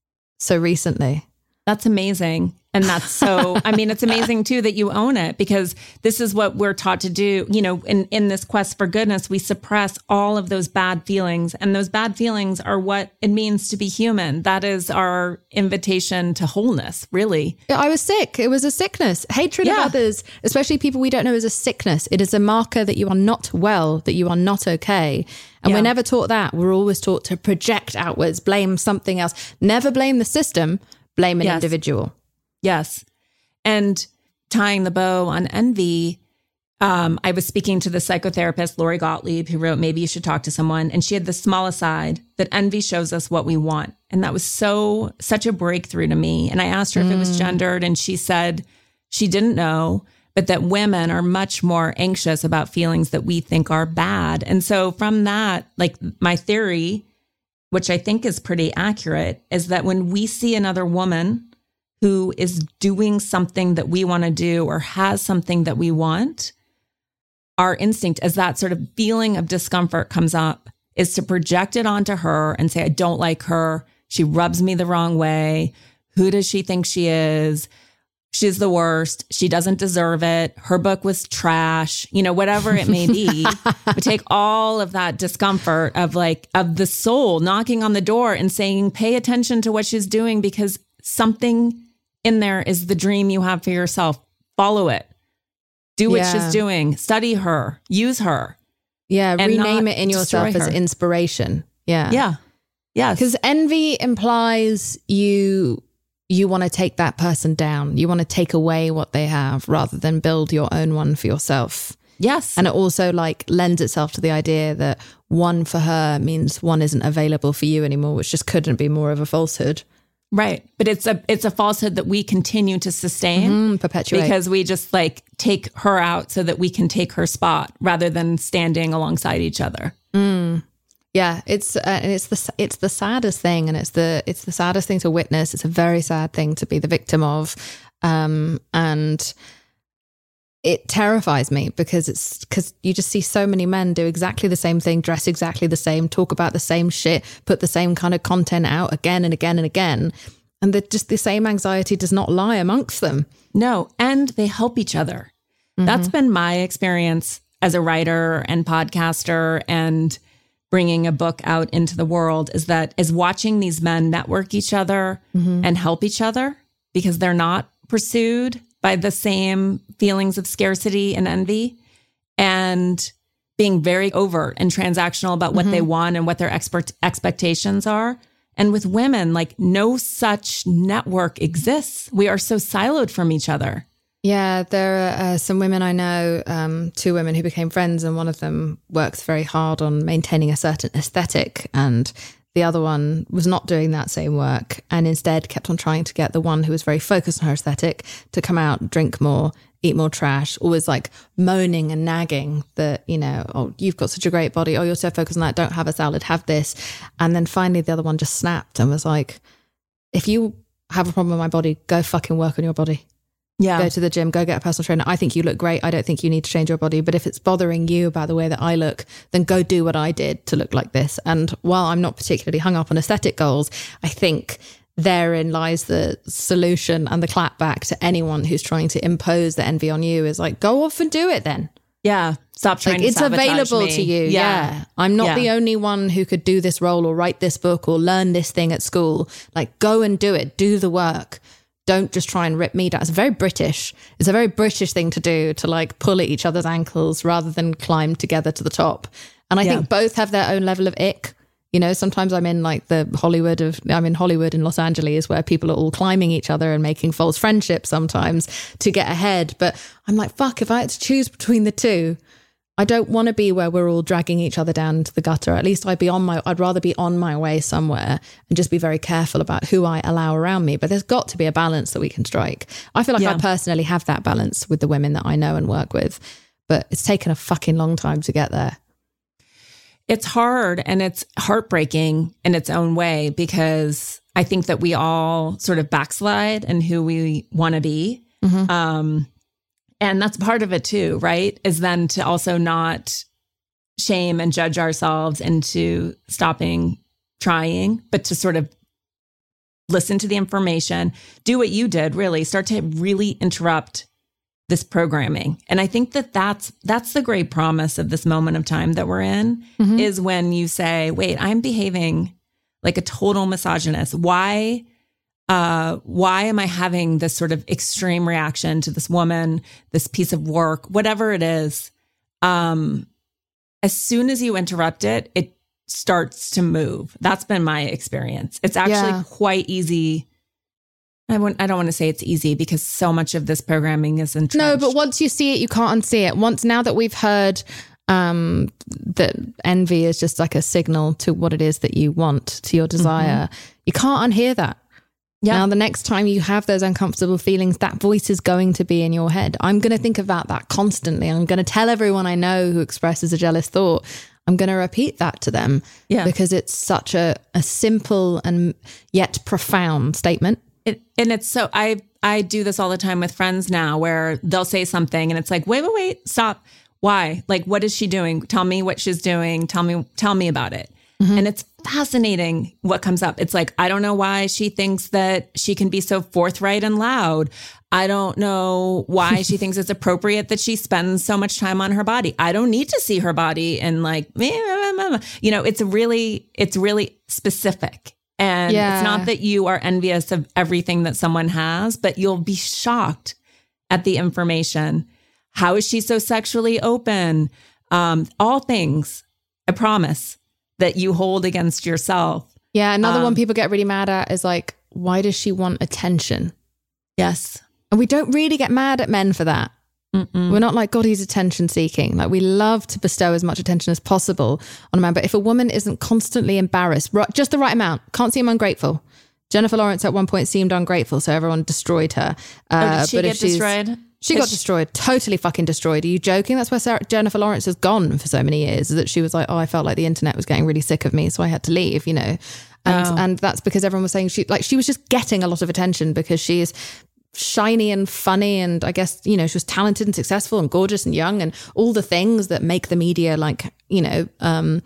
so recently. That's amazing. And that's so, I mean, it's amazing too that you own it, because this is what we're taught to do. You know, in, in this quest for goodness, we suppress all of those bad feelings, and those bad feelings are what it means to be human. That is our invitation to wholeness, really. I was sick. It was a sickness. Hatred yeah. of others, especially people we don't know, is a sickness. It is a marker that you are not well, that you are not okay. And yeah. we're never taught that. We're always taught to project outwards, blame something else, never blame the system, blame an yes. individual. Yes. And tying the bow on envy, um, I was speaking to the psychotherapist, Lori Gottlieb, who wrote Maybe You Should Talk to Someone. And she had the small aside that envy shows us what we want. And that was so, such a breakthrough to me. And I asked her mm. if it was gendered, and she said she didn't know, but that women are much more anxious about feelings that we think are bad. And so from that, like my theory, which I think is pretty accurate, is that when we see another woman who is doing something that we want to do or has something that we want, our instinct, as that sort of feeling of discomfort comes up, is to project it onto her and say, I don't like her. She rubs me the wrong way. Who does she think she is? She's the worst. She doesn't deserve it. Her book was trash, you know, whatever it may be. We take all of that discomfort of like, of the soul knocking on the door and saying, pay attention to what she's doing, because something in there is the dream you have for yourself. Follow it. Do what yeah. she's doing. Study her. Use her. Yeah. Rename it in yourself as inspiration. Yeah. Yeah. Yeah. Because envy implies you you want to take that person down. You want to take away what they have rather than build your own one for yourself. Yes. And it also like lends itself to the idea that one for her means one isn't available for you anymore, which just couldn't be more of a falsehood. Right. But it's a it's a falsehood that we continue to sustain, mm-hmm, perpetuate, because we just like take her out so that we can take her spot rather than standing alongside each other. Mm. Yeah, it's uh, and it's the it's the saddest thing, and it's the it's the saddest thing to witness. It's a very sad thing to be the victim of, um, and it terrifies me because it's because you just see so many men do exactly the same thing, dress exactly the same, talk about the same shit, put the same kind of content out again and again and again. And that just the same anxiety does not lie amongst them. No. And they help each other. Mm-hmm. That's been my experience as a writer and podcaster and bringing a book out into the world, is that is watching these men network each other mm-hmm. and help each other, because they're not pursued by the same feelings of scarcity and envy, and being very overt and transactional about what mm-hmm. they want and what their expert expectations are. And with women, like no such network exists. We are so siloed from each other. Yeah, there are uh, some women I know, um, two women who became friends, and one of them works very hard on maintaining a certain aesthetic, and the other one was not doing that same work and instead kept on trying to get the one who was very focused on her aesthetic to come out, drink more, eat more trash, always like moaning and nagging that, you know, oh, you've got such a great body. Oh, you're so focused on that. Don't have a salad, have this. And then finally the other one just snapped and was like, if you have a problem with my body, go fucking work on your body. Yeah. Go to the gym, go get a personal trainer. I think you look great. I don't think you need to change your body. But if it's bothering you about the way that I look, then go do what I did to look like this. And while I'm not particularly hung up on aesthetic goals, I think therein lies the solution and the clap back to anyone who's trying to impose the envy on you is like, go off and do it then. Yeah. Stop trying like, to it's sabotage available me. to you. Yeah. yeah. I'm not Yeah. the only one who could do this role or write this book or learn this thing at school. Like, go and do it. Do the work. Don't just try and rip me down. It's very British. It's a very British thing to do, to like pull at each other's ankles rather than climb together to the top. And I Yeah. think both have their own level of ick. You know, sometimes I'm in like the Hollywood of, I'm in Hollywood in Los Angeles where people are all climbing each other and making false friendships sometimes to get ahead. But I'm like, fuck, if I had to choose between the two, I don't want to be where we're all dragging each other down into the gutter. At least I'd be on my, I'd rather be on my way somewhere and just be very careful about who I allow around me. But there's got to be a balance that we can strike. I feel like Yeah. I personally have that balance with the women that I know and work with, but it's taken a fucking long time to get there. It's hard and it's heartbreaking in its own way because I think that we all sort of backslide in who we want to be. Mm-hmm. Um, and that's part of it too, right? Is then to also not shame and judge ourselves into stopping trying, but to sort of listen to the information, do what you did, really start to really interrupt this programming. And I think that that's, that's the great promise of this moment of time that we're in, Mm-hmm. is when you say, wait, I'm behaving like a total misogynist. Why, uh, why am I having this sort of extreme reaction to this woman, this piece of work, whatever it is? Um, as soon as you interrupt it, it starts to move. That's been my experience. It's actually Yeah. quite easy. I wouldn't, I don't want to say it's easy because so much of this programming is entrenched. No, but once you see it, you can't unsee it. Once, now that we've heard um, that envy is just like a signal to what it is that you want, to your desire, you can't unhear that. Yeah. Now, the next time you have those uncomfortable feelings, that voice is going to be in your head. I'm going to think about that constantly. I'm going to tell everyone I know who expresses a jealous thought, I'm going to repeat that to them. Yeah. Because it's such a, a simple and yet profound statement. It, and it's so, I I do this all the time with friends now where they'll say something and it's like, wait, wait, wait, stop. Why? Like, what is she doing? Tell me what she's doing. Tell me, tell me about it. Mm-hmm. And it's fascinating what comes up. It's like, I don't know why she thinks that she can be so forthright and loud. I don't know why she thinks it's appropriate that she spends so much time on her body. I don't need to see her body and like, you know, it's really, it's really specific. And Yeah. it's not that you are envious of everything that someone has, but you'll be shocked at the information. How is she so sexually open? Um, all things, I promise, that you hold against yourself. Yeah. Another Um, one people get really mad at is like, why does she want attention? Yes. And we don't really get mad at men for that. Mm-mm. We're not like, God, he's attention seeking. Like, we love to bestow as much attention as possible on a man. But if a woman isn't constantly embarrassed, right, just the right amount, can't seem ungrateful. Jennifer Lawrence at one point seemed ungrateful, so everyone destroyed her. Uh, Oh, did she but get if she's- destroyed? She got destroyed, totally fucking destroyed. Are you joking? That's where Sarah, Jennifer Lawrence has gone for so many years, is that she was like, oh, I felt like the internet was getting really sick of me, so I had to leave, you know. And Oh. and that's because everyone was saying she like she was just getting a lot of attention because she is shiny and funny, and I guess, you know, she was talented and successful and gorgeous and young and all the things that make the media like, you know, um,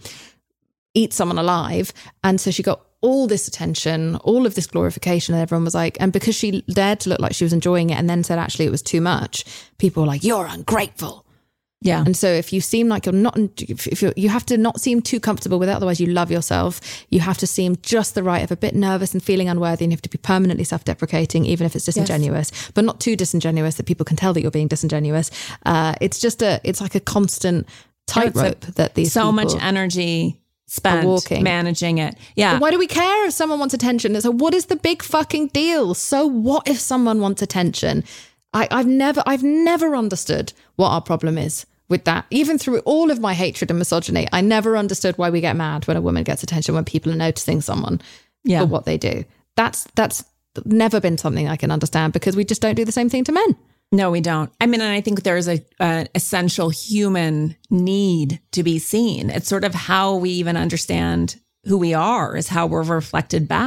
eat someone alive. And so she got all this attention, all of this glorification, and everyone was like, and because she dared to look like she was enjoying it and then said actually it was too much, people were like, you're ungrateful. Yeah. And so if you seem like you're not, if you you have to not seem too comfortable with it, otherwise you love yourself. You have to seem just the right of a bit nervous and feeling unworthy, and you have to be permanently self-deprecating, even if it's disingenuous, yes. but not too disingenuous that people can tell that you're being disingenuous. Uh, it's just a, it's like a constant tightrope that these so people much energy spent walking. managing it. Yeah. But why do we care if someone wants attention? So what is the big fucking deal? So what if someone wants attention? I, I've never, I've never understood what our problem is with that. Even through all of my hatred and misogyny, I never understood why we get mad when a woman gets attention, when people are noticing someone yeah. for what they do. That's that's never been something I can understand, because we just don't do the same thing to men. No, we don't. I mean, and I think there's a an essential human need to be seen. It's sort of how we even understand who we are, is how we're reflected back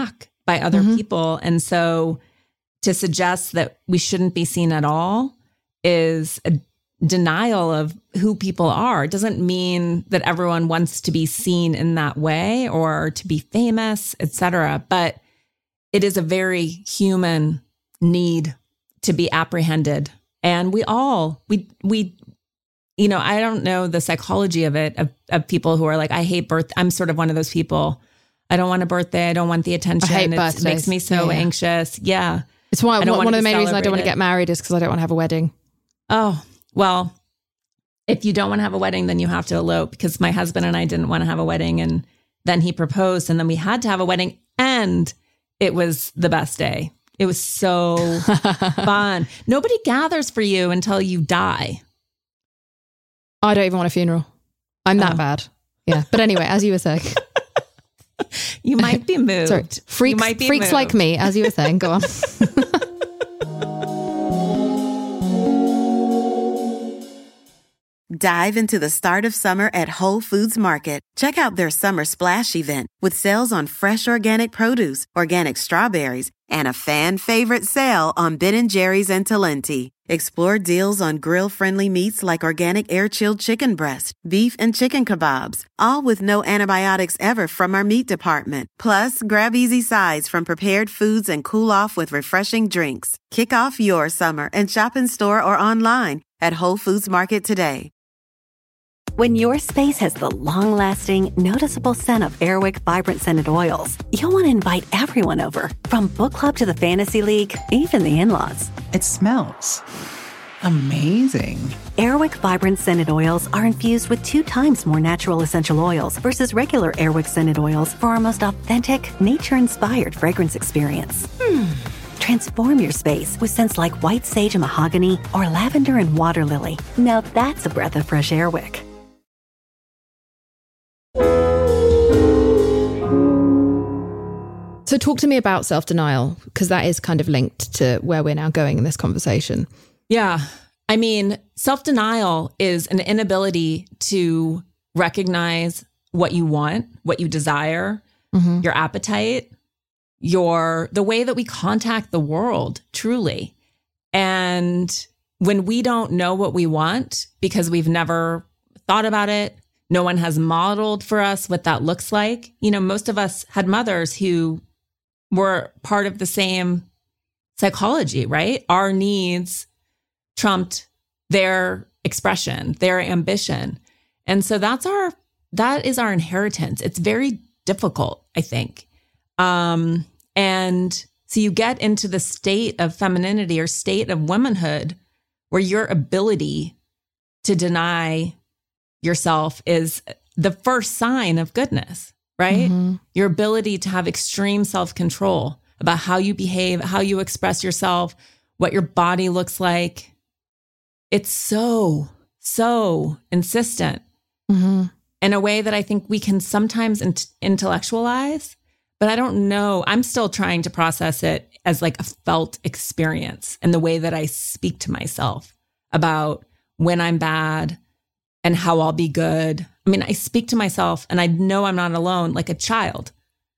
by other Mm-hmm. people. And so to suggest that we shouldn't be seen at all is a denial of who people are. It doesn't mean that everyone wants to be seen in that way or to be famous, et cetera. But it is a very human need to be apprehended. And we all, we, we, you know, I don't know the psychology of it, of, of people who are like, I hate birth. I'm sort of one of those people. I don't want a birthday. I don't want the attention. I hate It's- birthdays. It makes me so Yeah, yeah. anxious. Yeah. It's why I don't one want of to the be main reasons I don't want to celebrated. get married is because I don't want to have a wedding. Oh, well, if you don't want to have a wedding, then you have to elope, because my husband and I didn't want to have a wedding. And then he proposed, and then we had to have a wedding, and it was the best day. It was so fun. Nobody gathers for you until you die. I don't even want a funeral. I'm that Oh. bad. Yeah. But anyway, as you were saying, You might be moved. sorry, You freaks, might be freaks like moved. me, as you were saying, go on. Dive into the start of summer at Whole Foods Market. Check out their summer splash event with sales on fresh organic produce, organic strawberries, and a fan favorite sale on Ben and Jerry's and Talenti. Explore deals on grill-friendly meats like organic air-chilled chicken breast, beef and chicken kebabs, all with no antibiotics ever from our meat department. Plus, grab easy sides from prepared foods and cool off with refreshing drinks. Kick off your summer and shop in store or online at Whole Foods Market today. When your space has the long-lasting, noticeable scent of Airwick Vibrant Scented Oils, you'll want to invite everyone over, from book club to the fantasy league, even the in-laws. It smells amazing. Airwick Vibrant Scented Oils are infused with two times more natural essential oils versus regular Airwick Scented Oils for our most authentic, nature-inspired fragrance experience. Transform your space with scents like white sage and mahogany or lavender and water lily. Now that's a breath of fresh Airwick. So talk to me about self-denial, because that is kind of linked to where we're now going in this conversation. Yeah. I mean, self-denial is an inability to recognize what you want, what you desire, Mm-hmm. your appetite, your the way that we contact the world, truly. And when we don't know what we want because we've never thought about it, no one has modeled for us what that looks like. You know, most of us had mothers who were part of the same psychology, right? Our needs trumped their expression, their ambition. And so that's our, that is our inheritance. It's very difficult, I think. Um, and so you get into the state of femininity or state of womanhood where your ability to deny yourself is the first sign of goodness, right? Mm-hmm. Your ability to have extreme self-control about how you behave, how you express yourself, what your body looks like. It's so, so insistent Mm-hmm. in a way that I think we can sometimes int- intellectualize, but I don't know. I'm still trying to process it as like a felt experience and the way that I speak to myself about when I'm bad and how I'll be good. I mean, I speak to myself and I know I'm not alone, like a child.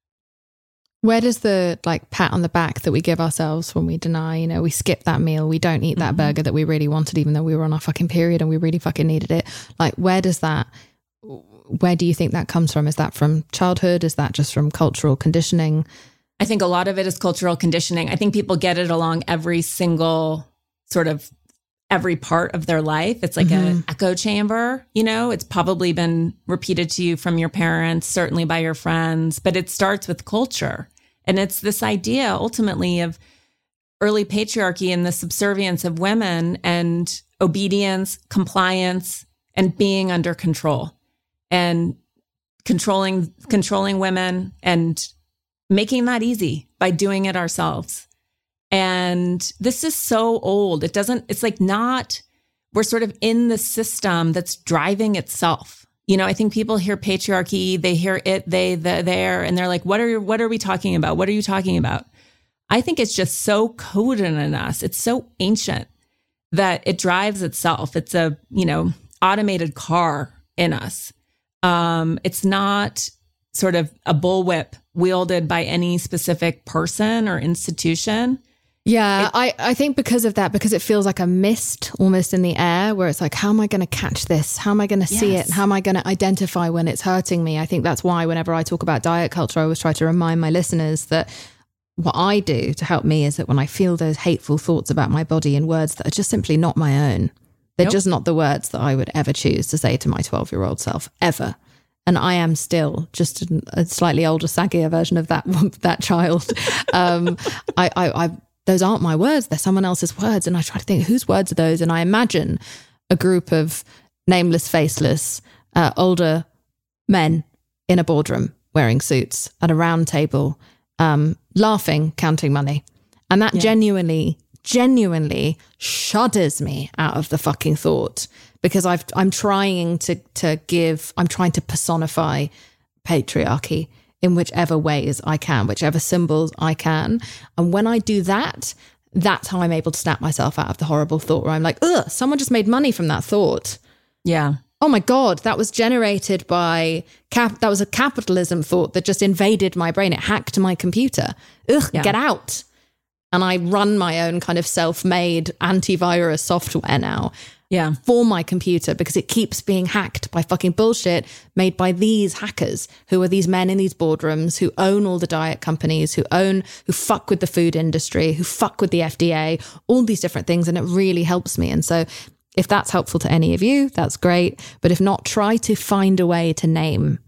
Where does the like pat on the back that we give ourselves when we deny, you know, we skip that meal, we don't eat that Mm-hmm. burger that we really wanted, even though we were on our fucking period and we really fucking needed it? Like, where does that, where do you think that comes from? Is that from childhood? Is that just from cultural conditioning? I think a lot of it is cultural conditioning. I think people get it along every single sort of every part of their life. It's like Mhm. an echo chamber, you know, it's probably been repeated to you from your parents, certainly by your friends, but it starts with culture. And it's this idea ultimately of early patriarchy and the subservience of women and obedience, compliance, and being under control and controlling, controlling women and making that easy by doing it ourselves. And this is so old. It doesn't, it's like not, we're sort of in the system that's driving itself. You know, I think people hear patriarchy, they hear it, they, the, there, and they're like, what are, what are we talking about? What are you talking about? I think it's just so coded in us. It's so ancient that it drives itself. It's a, you know, automated car in us. Um, it's not sort of a bullwhip wielded by any specific person or institution. Yeah, It- I, I think because of that, because it feels like a mist almost in the air where it's like, how am I going to catch this? How am I going to see Yes. it? How am I going to identify when it's hurting me? I think that's why whenever I talk about diet culture, I always try to remind my listeners that what I do to help me is that when I feel those hateful thoughts about my body in words that are just simply not my own, they're Nope. just not the words that I would ever choose to say to my twelve-year-old self, ever. And I am still just a slightly older, saggier version of that that child. Um, I, I, I, those aren't my words; they're someone else's words. And I try to think, whose words are those? And I imagine a group of nameless, faceless, uh, older men in a boardroom wearing suits at a round table, um, laughing, counting money, and that Yeah. genuinely, genuinely shudders me out of the fucking thought. Because I've, I'm trying to to give, I'm trying to personify patriarchy in whichever ways I can, whichever symbols I can. And when I do that, that's how I'm able to snap myself out of the horrible thought where I'm like, ugh, someone just made money from that thought. Yeah. Oh my God, that was generated by, cap- that was a capitalism thought that just invaded my brain. It hacked my computer. Ugh, Yeah. get out. And I run my own kind of self-made antivirus software now. Yeah. For my computer because it keeps being hacked by fucking bullshit made by these hackers who are these men in these boardrooms who own all the diet companies, who own, who fuck with the food industry, who fuck with the F D A, all these different things. And it really helps me. And so if that's helpful to any of you, that's great. But if not, try to find a way to name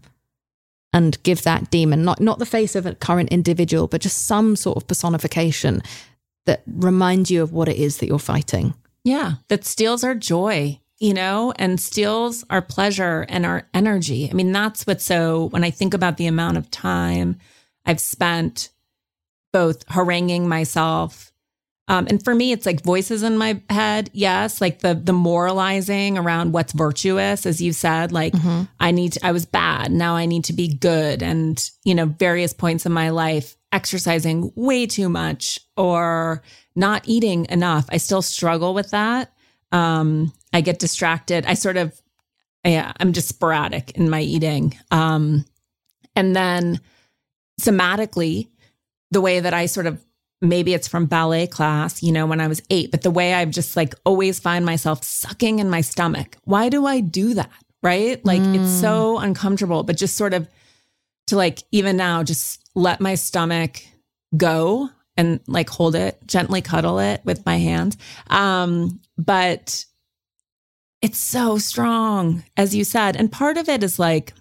and give that demon, not, not the face of a current individual, but just some sort of personification that reminds you of what it is that you're fighting. Yeah, that steals our joy, you know, and steals our pleasure and our energy. I mean, that's what's so, when I think about the amount of time I've spent both haranguing myself, um, and for me, it's like voices in my head. Yes, like the the moralizing around what's virtuous, as you said, like Mm-hmm. I need, to, I was bad, now I need to be good. And, you know, various points in my life, exercising way too much or not eating enough. I still struggle with that. Um, I get distracted. I sort of, yeah, I'm just sporadic in my eating. Um, and then somatically, the way that I sort of, maybe it's from ballet class, you know, when I was eight, but the way I've just like always find myself sucking in my stomach. Why do I do that? Right? Like Mm. it's so uncomfortable, but just sort of to like, even now, just let my stomach go and like hold it, gently cuddle it with my hands. Um, but it's so strong, as you said. And part of it is like,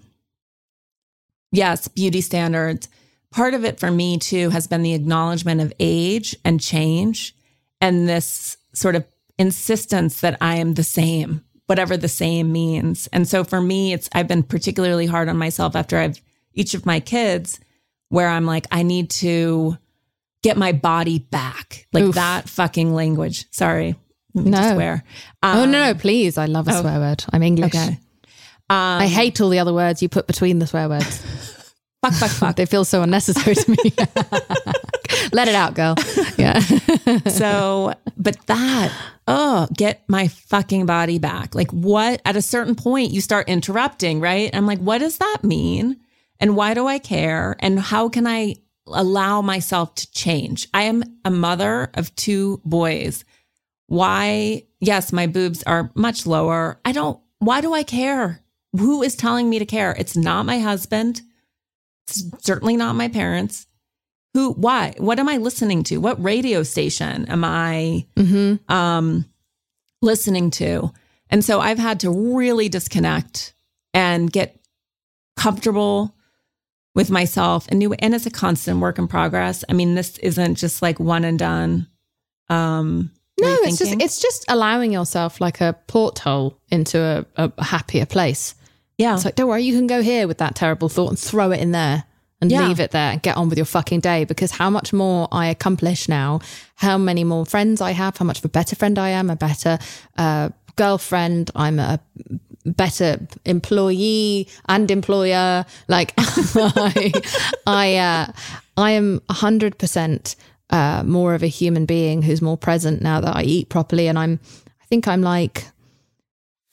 yes, beauty standards. Part of it for me too has been the acknowledgement of age and change and this sort of insistence that I am the same, whatever the same means. And so for me, it's, I've been particularly hard on myself after I've each of my kids, where I'm like, I need to get my body back. Like Oof. that fucking language. Sorry. Let me No. just swear. oh, Um, no, no, please. I love a oh. swear word. I'm English. Okay. Um, I hate all the other words you put between the swear words. fuck, fuck, fuck. They feel so unnecessary to me. Let it out, girl. Yeah. So, but that, oh, get my fucking body back. Like what, at a certain point you start interrupting, right? I'm like, what does that mean? And why do I care? And how can I allow myself to change? I am a mother of two boys. Why? Yes, my boobs are much lower. I don't, why do I care? Who is telling me to care? It's not my husband. It's certainly not my parents. Who, why? What am I listening to? What radio station am I Mm-hmm. um, listening to? And so I've had to really disconnect and get comfortable with myself. And new, and it's a constant work in progress. I mean, this isn't just like one and done. Um, No, it's just rethinking. it's just allowing yourself like a porthole into a, a happier place. yeah, It's like, don't worry, you can go here with that terrible thought and throw it in there and Yeah. leave it there and get on with your fucking day. Because how much more I accomplish now, how many more friends I have, how much of a better friend I am, a better uh, girlfriend, I'm a better employee and employer. Like I, I, uh, I am a hundred percent uh, more of a human being who's more present now that I eat properly. And I'm, I think I'm like,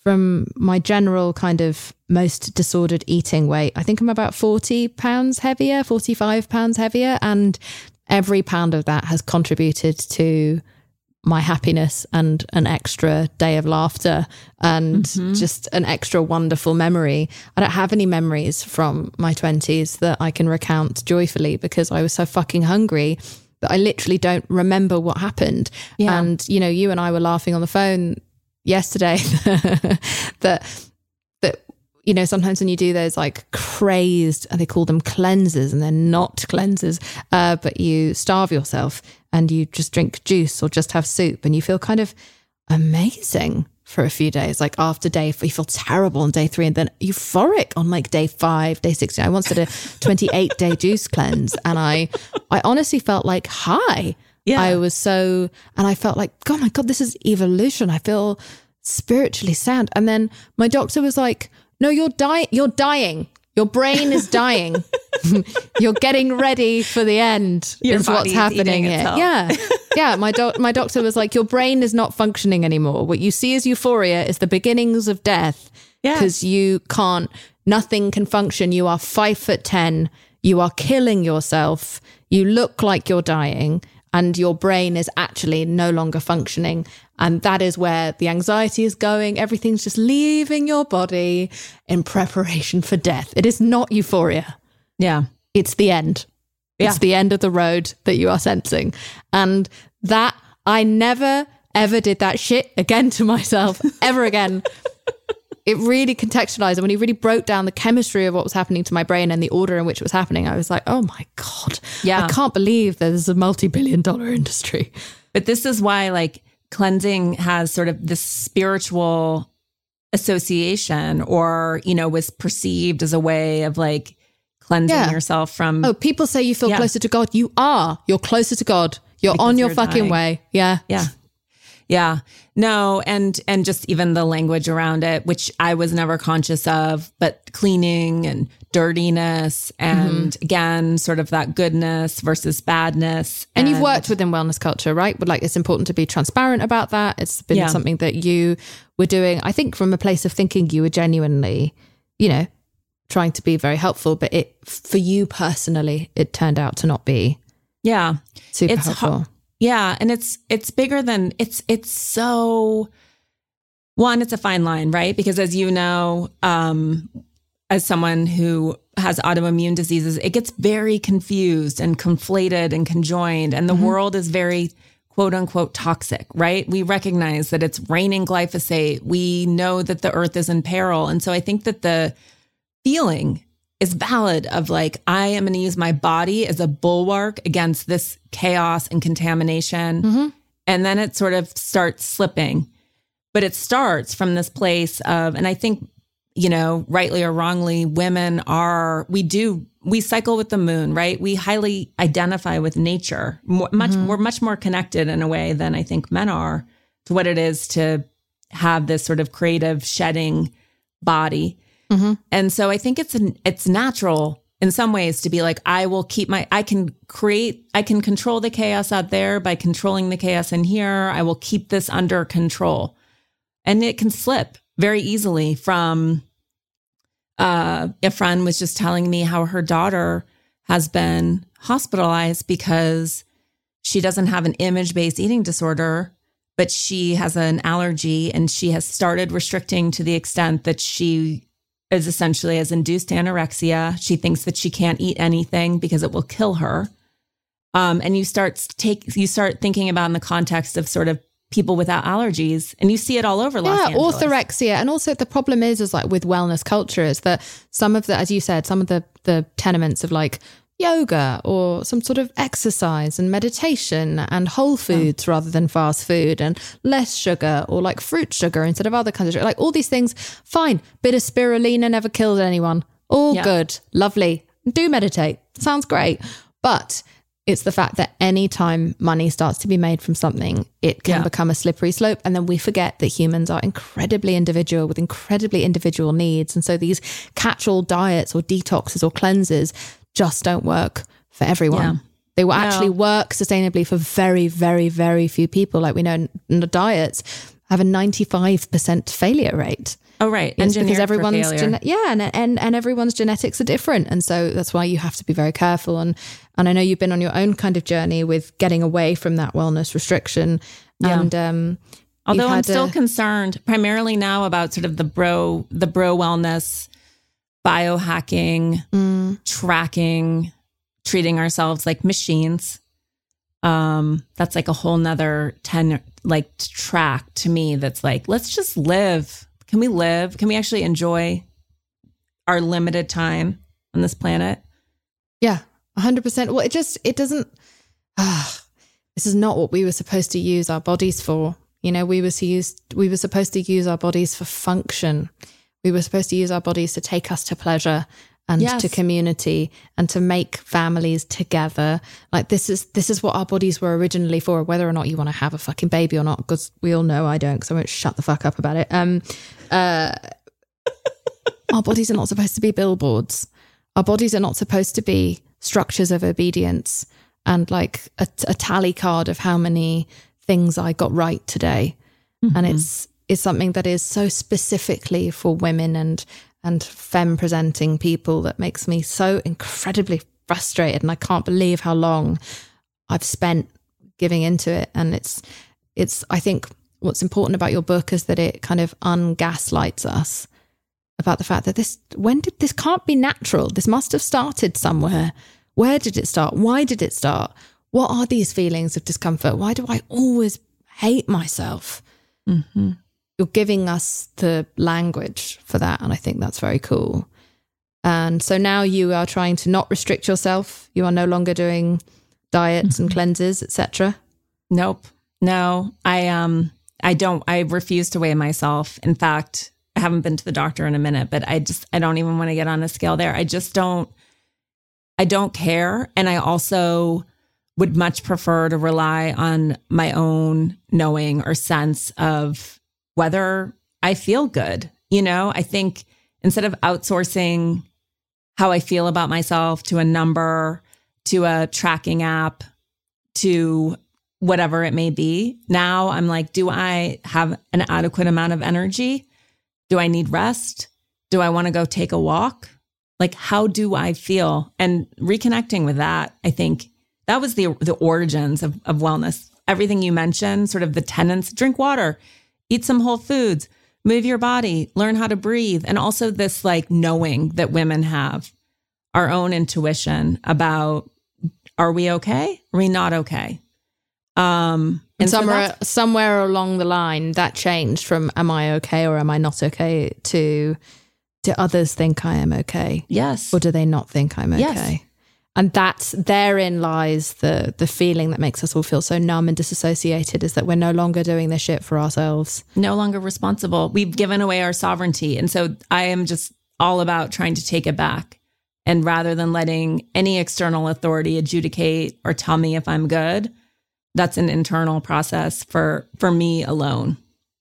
from my general kind of most disordered eating weight, I think I'm about forty pounds heavier, forty-five pounds heavier. And every pound of that has contributed to my happiness and an extra day of laughter and mm-hmm. just an extra wonderful memory. I don't have any memories from my twenties that I can recount joyfully because I was so fucking hungry that I literally don't remember what happened. Yeah. And, you know, you and I were laughing on the phone yesterday that, that, you know, sometimes when you do those like crazed, and they call them cleanses and they're not cleanses, uh, but you starve yourself and you just drink juice or just have soup and you feel kind of amazing for a few days. Like after day, you feel terrible on day three and then euphoric on like day five, day sixteen. I once did a twenty-eight day juice cleanse and I, I honestly felt like high. Yeah. I was so, and I felt like, oh my God, this is evolution. I feel spiritually sound. And then my doctor was like, no, you're dying. You're dying. Your brain is dying. You're getting ready for the end. Your is what's happening here. Itself. Yeah. Yeah. My doc- my doctor was like, your brain is not functioning anymore. What you see as euphoria is the beginnings of death. Because yes. you can't, nothing can function. You are five foot ten. You are killing yourself. You look like you're dying. And your brain is actually no longer functioning. And that is where the anxiety is going. Everything's just leaving your body in preparation for death. It is not euphoria. Yeah. It's the end. Yeah. It's the end of the road that you are sensing. And that, I never, ever did that shit again to myself, ever again. It really contextualized. And when he really broke down the chemistry of what was happening to my brain and the order in which it was happening, I was like, oh my God. Yeah. I can't believe there's a multi-billion dollar industry. But this is why like cleansing has sort of this spiritual association or, you know, was perceived as a way of like cleansing yeah. yourself from. Oh, people say you feel yeah. closer to God. You are. You're closer to God. You're because on your you're fucking dying. Way. Yeah. Yeah. Yeah, no. And, and just even the language around it, which I was never conscious of, but cleaning and dirtiness and mm-hmm. again, sort of that goodness versus badness. And, and you've worked within wellness culture, right? But like, it's important to be transparent about that. It's been yeah. something that you were doing, I think from a place of thinking you were genuinely, you know, trying to be very helpful, but it, for you personally, it turned out to not be yeah. super it's helpful. Ho- Yeah. And it's, it's bigger than it's, it's so one, it's a fine line, right? Because as you know, um, as someone who has autoimmune diseases, it gets very confused and conflated and conjoined. And the mm-hmm. world is very quote unquote toxic, right? We recognize that it's raining glyphosate. We know that the earth is in peril. And so I think that the feeling is valid of like, I am going to use my body as a bulwark against this chaos and contamination. Mm-hmm. And then it sort of starts slipping. But it starts from this place of, and I think, you know, rightly or wrongly, women are, we do, we cycle with the moon, right? We highly identify with nature. More, much, mm-hmm. We're much more connected in a way than I think men are to what it is to have this sort of creative shedding body. Mm-hmm. And so I think it's an, it's natural in some ways to be like, I will keep my, I can create, I can control the chaos out there by controlling the chaos in here. I will keep this under control. And it can slip very easily from, uh, a friend was just telling me how her daughter has been hospitalized because she doesn't have an image-based eating disorder, but she has an allergy and she has started restricting to the extent that she is essentially has induced anorexia. She thinks that she can't eat anything because it will kill her. Um, and you start take you start thinking about in the context of sort of people without allergies, and you see it all over Los yeah, Angeles. Orthorexia. And also the problem is, is like with wellness culture is that some of the, as you said, some of the the tenements of like yoga or some sort of exercise and meditation and whole foods yeah. rather than fast food and less sugar or like fruit sugar instead of other kinds of sugar. Like all these things, fine. Bit of spirulina never killed anyone. All yeah. good. Lovely. Do meditate. Sounds great. But it's the fact that anytime money starts to be made from something, it can yeah. become a slippery slope. And then we forget that humans are incredibly individual with incredibly individual needs. And so these catch-all diets or detoxes or cleanses just don't work for everyone. Yeah. They will no. actually work sustainably for very, very, very few people. Like we know in the diets, have a ninety-five percent failure rate. Oh, right. It's Engineered because everyone's for failure. gene- yeah, and, and and everyone's genetics are different, and so that's why you have to be very careful. And and I know you've been on your own kind of journey with getting away from that wellness restriction. Yeah. And um, although you've I'm had still a- concerned primarily now about sort of the bro the bro wellness, biohacking, Mm. tracking, treating ourselves like machines. Um, that's like a whole nother ten like track to me. That's like, let's just live. Can we live? Can we actually enjoy our limited time on this planet? Yeah, one hundred percent. Well, it just, it doesn't, ah, this is not what we were supposed to use our bodies for. You know, we were, to use, we were supposed to use our bodies for function. We were supposed to use our bodies to take us to pleasure and Yes. to community and to make families together. Like this is, this is what our bodies were originally for, whether or not you want to have a fucking baby or not, because we all know I don't, because I won't shut the fuck up about it. Um, uh, our bodies are not supposed to be billboards. Our bodies are not supposed to be structures of obedience and like a, a tally card of how many things I got right today. Mm-hmm. And it's it's something that is so specifically for women and and femme presenting people that makes me so incredibly frustrated. And I can't believe how long I've spent giving into it. And it's it's I think what's important about your book is that it kind of ungaslights us about the fact that this, when did this can't be natural. This must have started somewhere. Where did it start? Why did it start? What are these feelings of discomfort? Why do I always hate myself? Mm-hmm. You're giving us the language for that. And I think that's very cool. And so now you are trying to not restrict yourself. You are no longer doing diets mm-hmm. and cleanses, et cetera. Nope. No, I, um, I don't, I refuse to weigh myself. In fact, I haven't been to the doctor in a minute, but I just, I don't even want to get on a scale there. I just don't, I don't care. And I also would much prefer to rely on my own knowing or sense of whether I feel good. You know, I think instead of outsourcing how I feel about myself to a number, to a tracking app, to whatever it may be, now I'm like, do I have an adequate amount of energy? Do I need rest? Do I want to go take a walk? Like, how do I feel? And reconnecting with that, I think that was the the origins of, of wellness. Everything you mentioned, sort of the tenets, drink water, eat some whole foods, move your body, learn how to breathe. And also this like knowing that women have, our own intuition about, are we okay? Are we not okay? Um, And, and so somewhere that's- somewhere along the line, that changed from "am I okay" or "am I not okay" to "do others think I am okay?" Yes. Or do they not think I'm okay? Yes. And that's therein lies the the feeling that makes us all feel so numb and disassociated, is that we're no longer doing this shit for ourselves. No longer responsible. We've given away our sovereignty. And so I am just all about trying to take it back. And rather than letting any external authority adjudicate or tell me if I'm good, that's an internal process for, for me alone.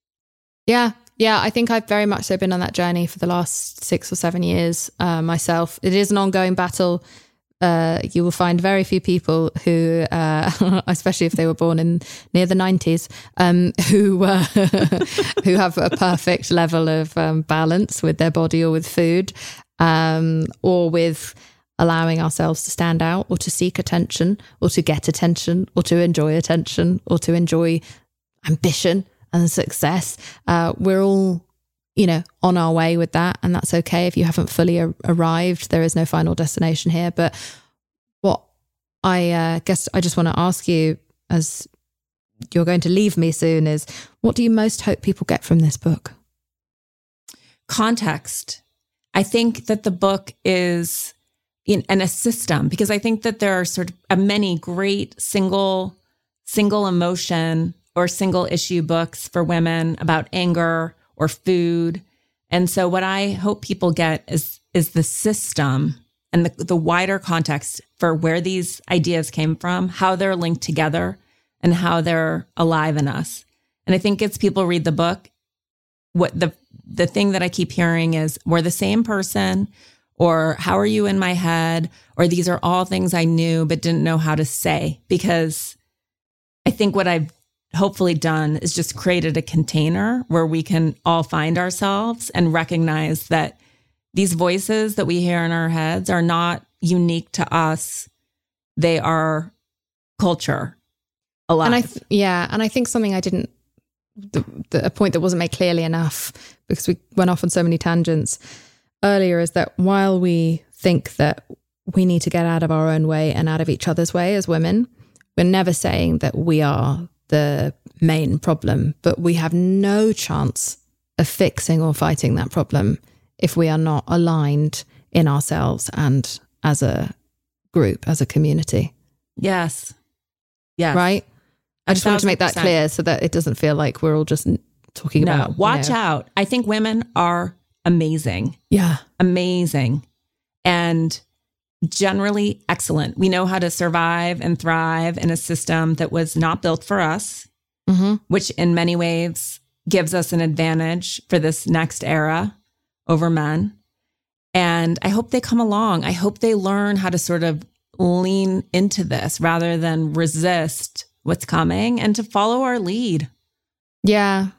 Yeah. Yeah. I think I've very much so been on that journey for the last six or seven years uh, myself. It is an ongoing battle. Uh, you will find very few people who, uh, especially if they were born in near the nineties, um, who uh, who have a perfect level of um, balance with their body or with food, um, or with allowing ourselves to stand out or to seek attention or to get attention or to enjoy attention or to enjoy ambition and success. Uh, we're all, you know, on our way with that. And that's okay if you haven't fully a- arrived. There is no final destination here. But what I uh, guess I just want to ask you, as you're going to leave me soon, is what do you most hope people get from this book? Context. I think that the book is in, in a system, because I think that there are sort of many great single, single emotion or single issue books for women about anger or food. And so what I hope people get is is the system and the, the wider context for where these ideas came from, how they're linked together, and how they're alive in us. And I think as people read the book, what the the thing that I keep hearing is, we're the same person, or how are you in my head, or these are all things I knew but didn't know how to say. Because I think what I've hopefully done is just created a container where we can all find ourselves and recognize that these voices that we hear in our heads are not unique to us. They are culture alive. And I th- yeah, and I think something I didn't, the, the, a point that wasn't made clearly enough, because we went off on so many tangents earlier, is that while we think that we need to get out of our own way and out of each other's way as women, we're never saying that we are the main problem, but we have no chance of fixing or fighting that problem if we are not aligned in ourselves and as a group, as a community. Yes. Yes. Right? I just wanted to make that clear so that it doesn't feel like we're all just talking no, about... watch you know. out. I think women are amazing. Yeah. Amazing. And generally excellent. We know how to survive and thrive in a system that was not built for us, mm-hmm. which in many ways gives us an advantage for this next era over men. And I hope they come along. I hope they learn how to sort of lean into this rather than resist what's coming and to follow our lead. Yeah.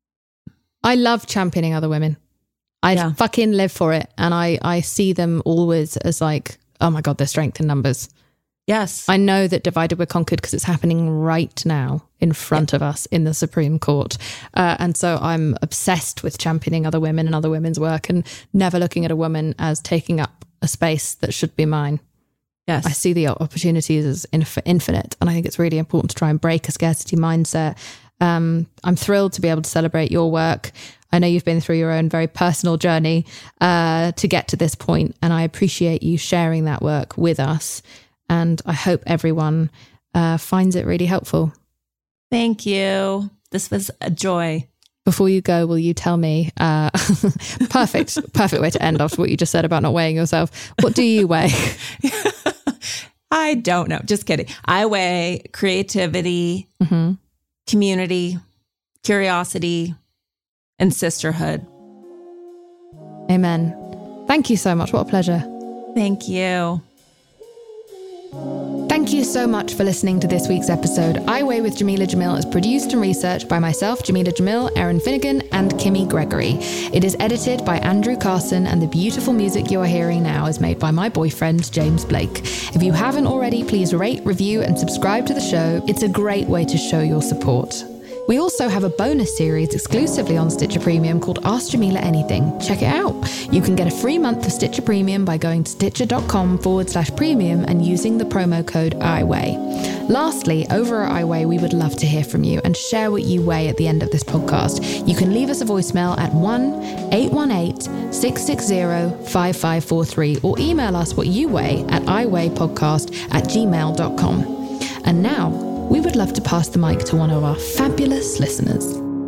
I love championing other women. I yeah. fucking live for it. And I, I see them always as like, oh my God, there's strength in numbers. Yes. I know that divided we're conquered because it's happening right now in front yep. of us in the Supreme Court. Uh, and so I'm obsessed with championing other women and other women's work and never looking at a woman as taking up a space that should be mine. Yes. I see the opportunities as inf- infinite. And I think it's really important to try and break a scarcity mindset. Um, I'm thrilled to be able to celebrate your work. I know you've been through your own very personal journey uh, to get to this point, and I appreciate you sharing that work with us. And I hope everyone uh, finds it really helpful. Thank you. This was a joy. Before you go, will you tell me, uh, perfect, perfect way to end after what you just said about not weighing yourself. What do you weigh? I don't know. Just kidding. I weigh creativity, mm-hmm. community, curiosity, and sisterhood. Amen. Thank you so much. What a pleasure. Thank you. Thank you so much for listening to this week's episode. I Weigh with Jameela Jamil is produced and researched by myself, Jameela Jamil, Erin Finnegan, and Kimmy Gregory. It is edited by Andrew Carson, and the beautiful music you are hearing now is made by my boyfriend, James Blake. If you haven't already, please rate, review, and subscribe to the show. It's a great way to show your support. We also have a bonus series exclusively on Stitcher Premium called Ask Jameela Anything. Check it out. You can get a free month of Stitcher Premium by going to stitcher.com forward slash premium and using the promo code iWeigh. Lastly, over at iWeigh, we would love to hear from you and share what you weigh at the end of this podcast. You can leave us a voicemail at one eight one eight, six six zero, five five four three or email us what you weigh at iweighpodcast at gmail dot com. And now, we would love to pass the mic to one of our fabulous listeners.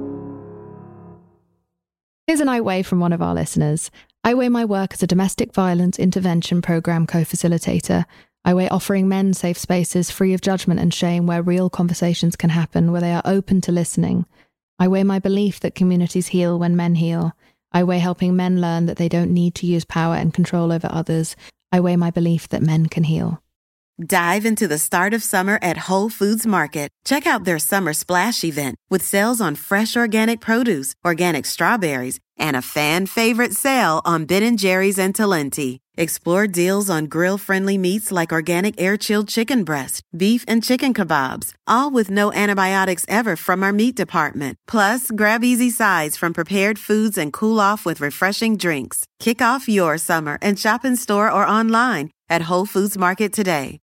Here's an I Weigh from one of our listeners. I Weigh my work as a domestic violence intervention program co-facilitator. I Weigh offering men safe spaces free of judgment and shame where real conversations can happen, where they are open to listening. I Weigh my belief that communities heal when men heal. I Weigh helping men learn that they don't need to use power and control over others. I Weigh my belief that men can heal. Dive into the start of summer at Whole Foods Market. Check out their summer splash event with sales on fresh organic produce, organic strawberries, and a fan favorite sale on Ben and Jerry's and Talenti. Explore deals on grill-friendly meats like organic air-chilled chicken breast, beef and chicken kebabs, all with no antibiotics ever from our meat department. Plus, grab easy sides from prepared foods and cool off with refreshing drinks. Kick off your summer and shop in store or online at Whole Foods Market today.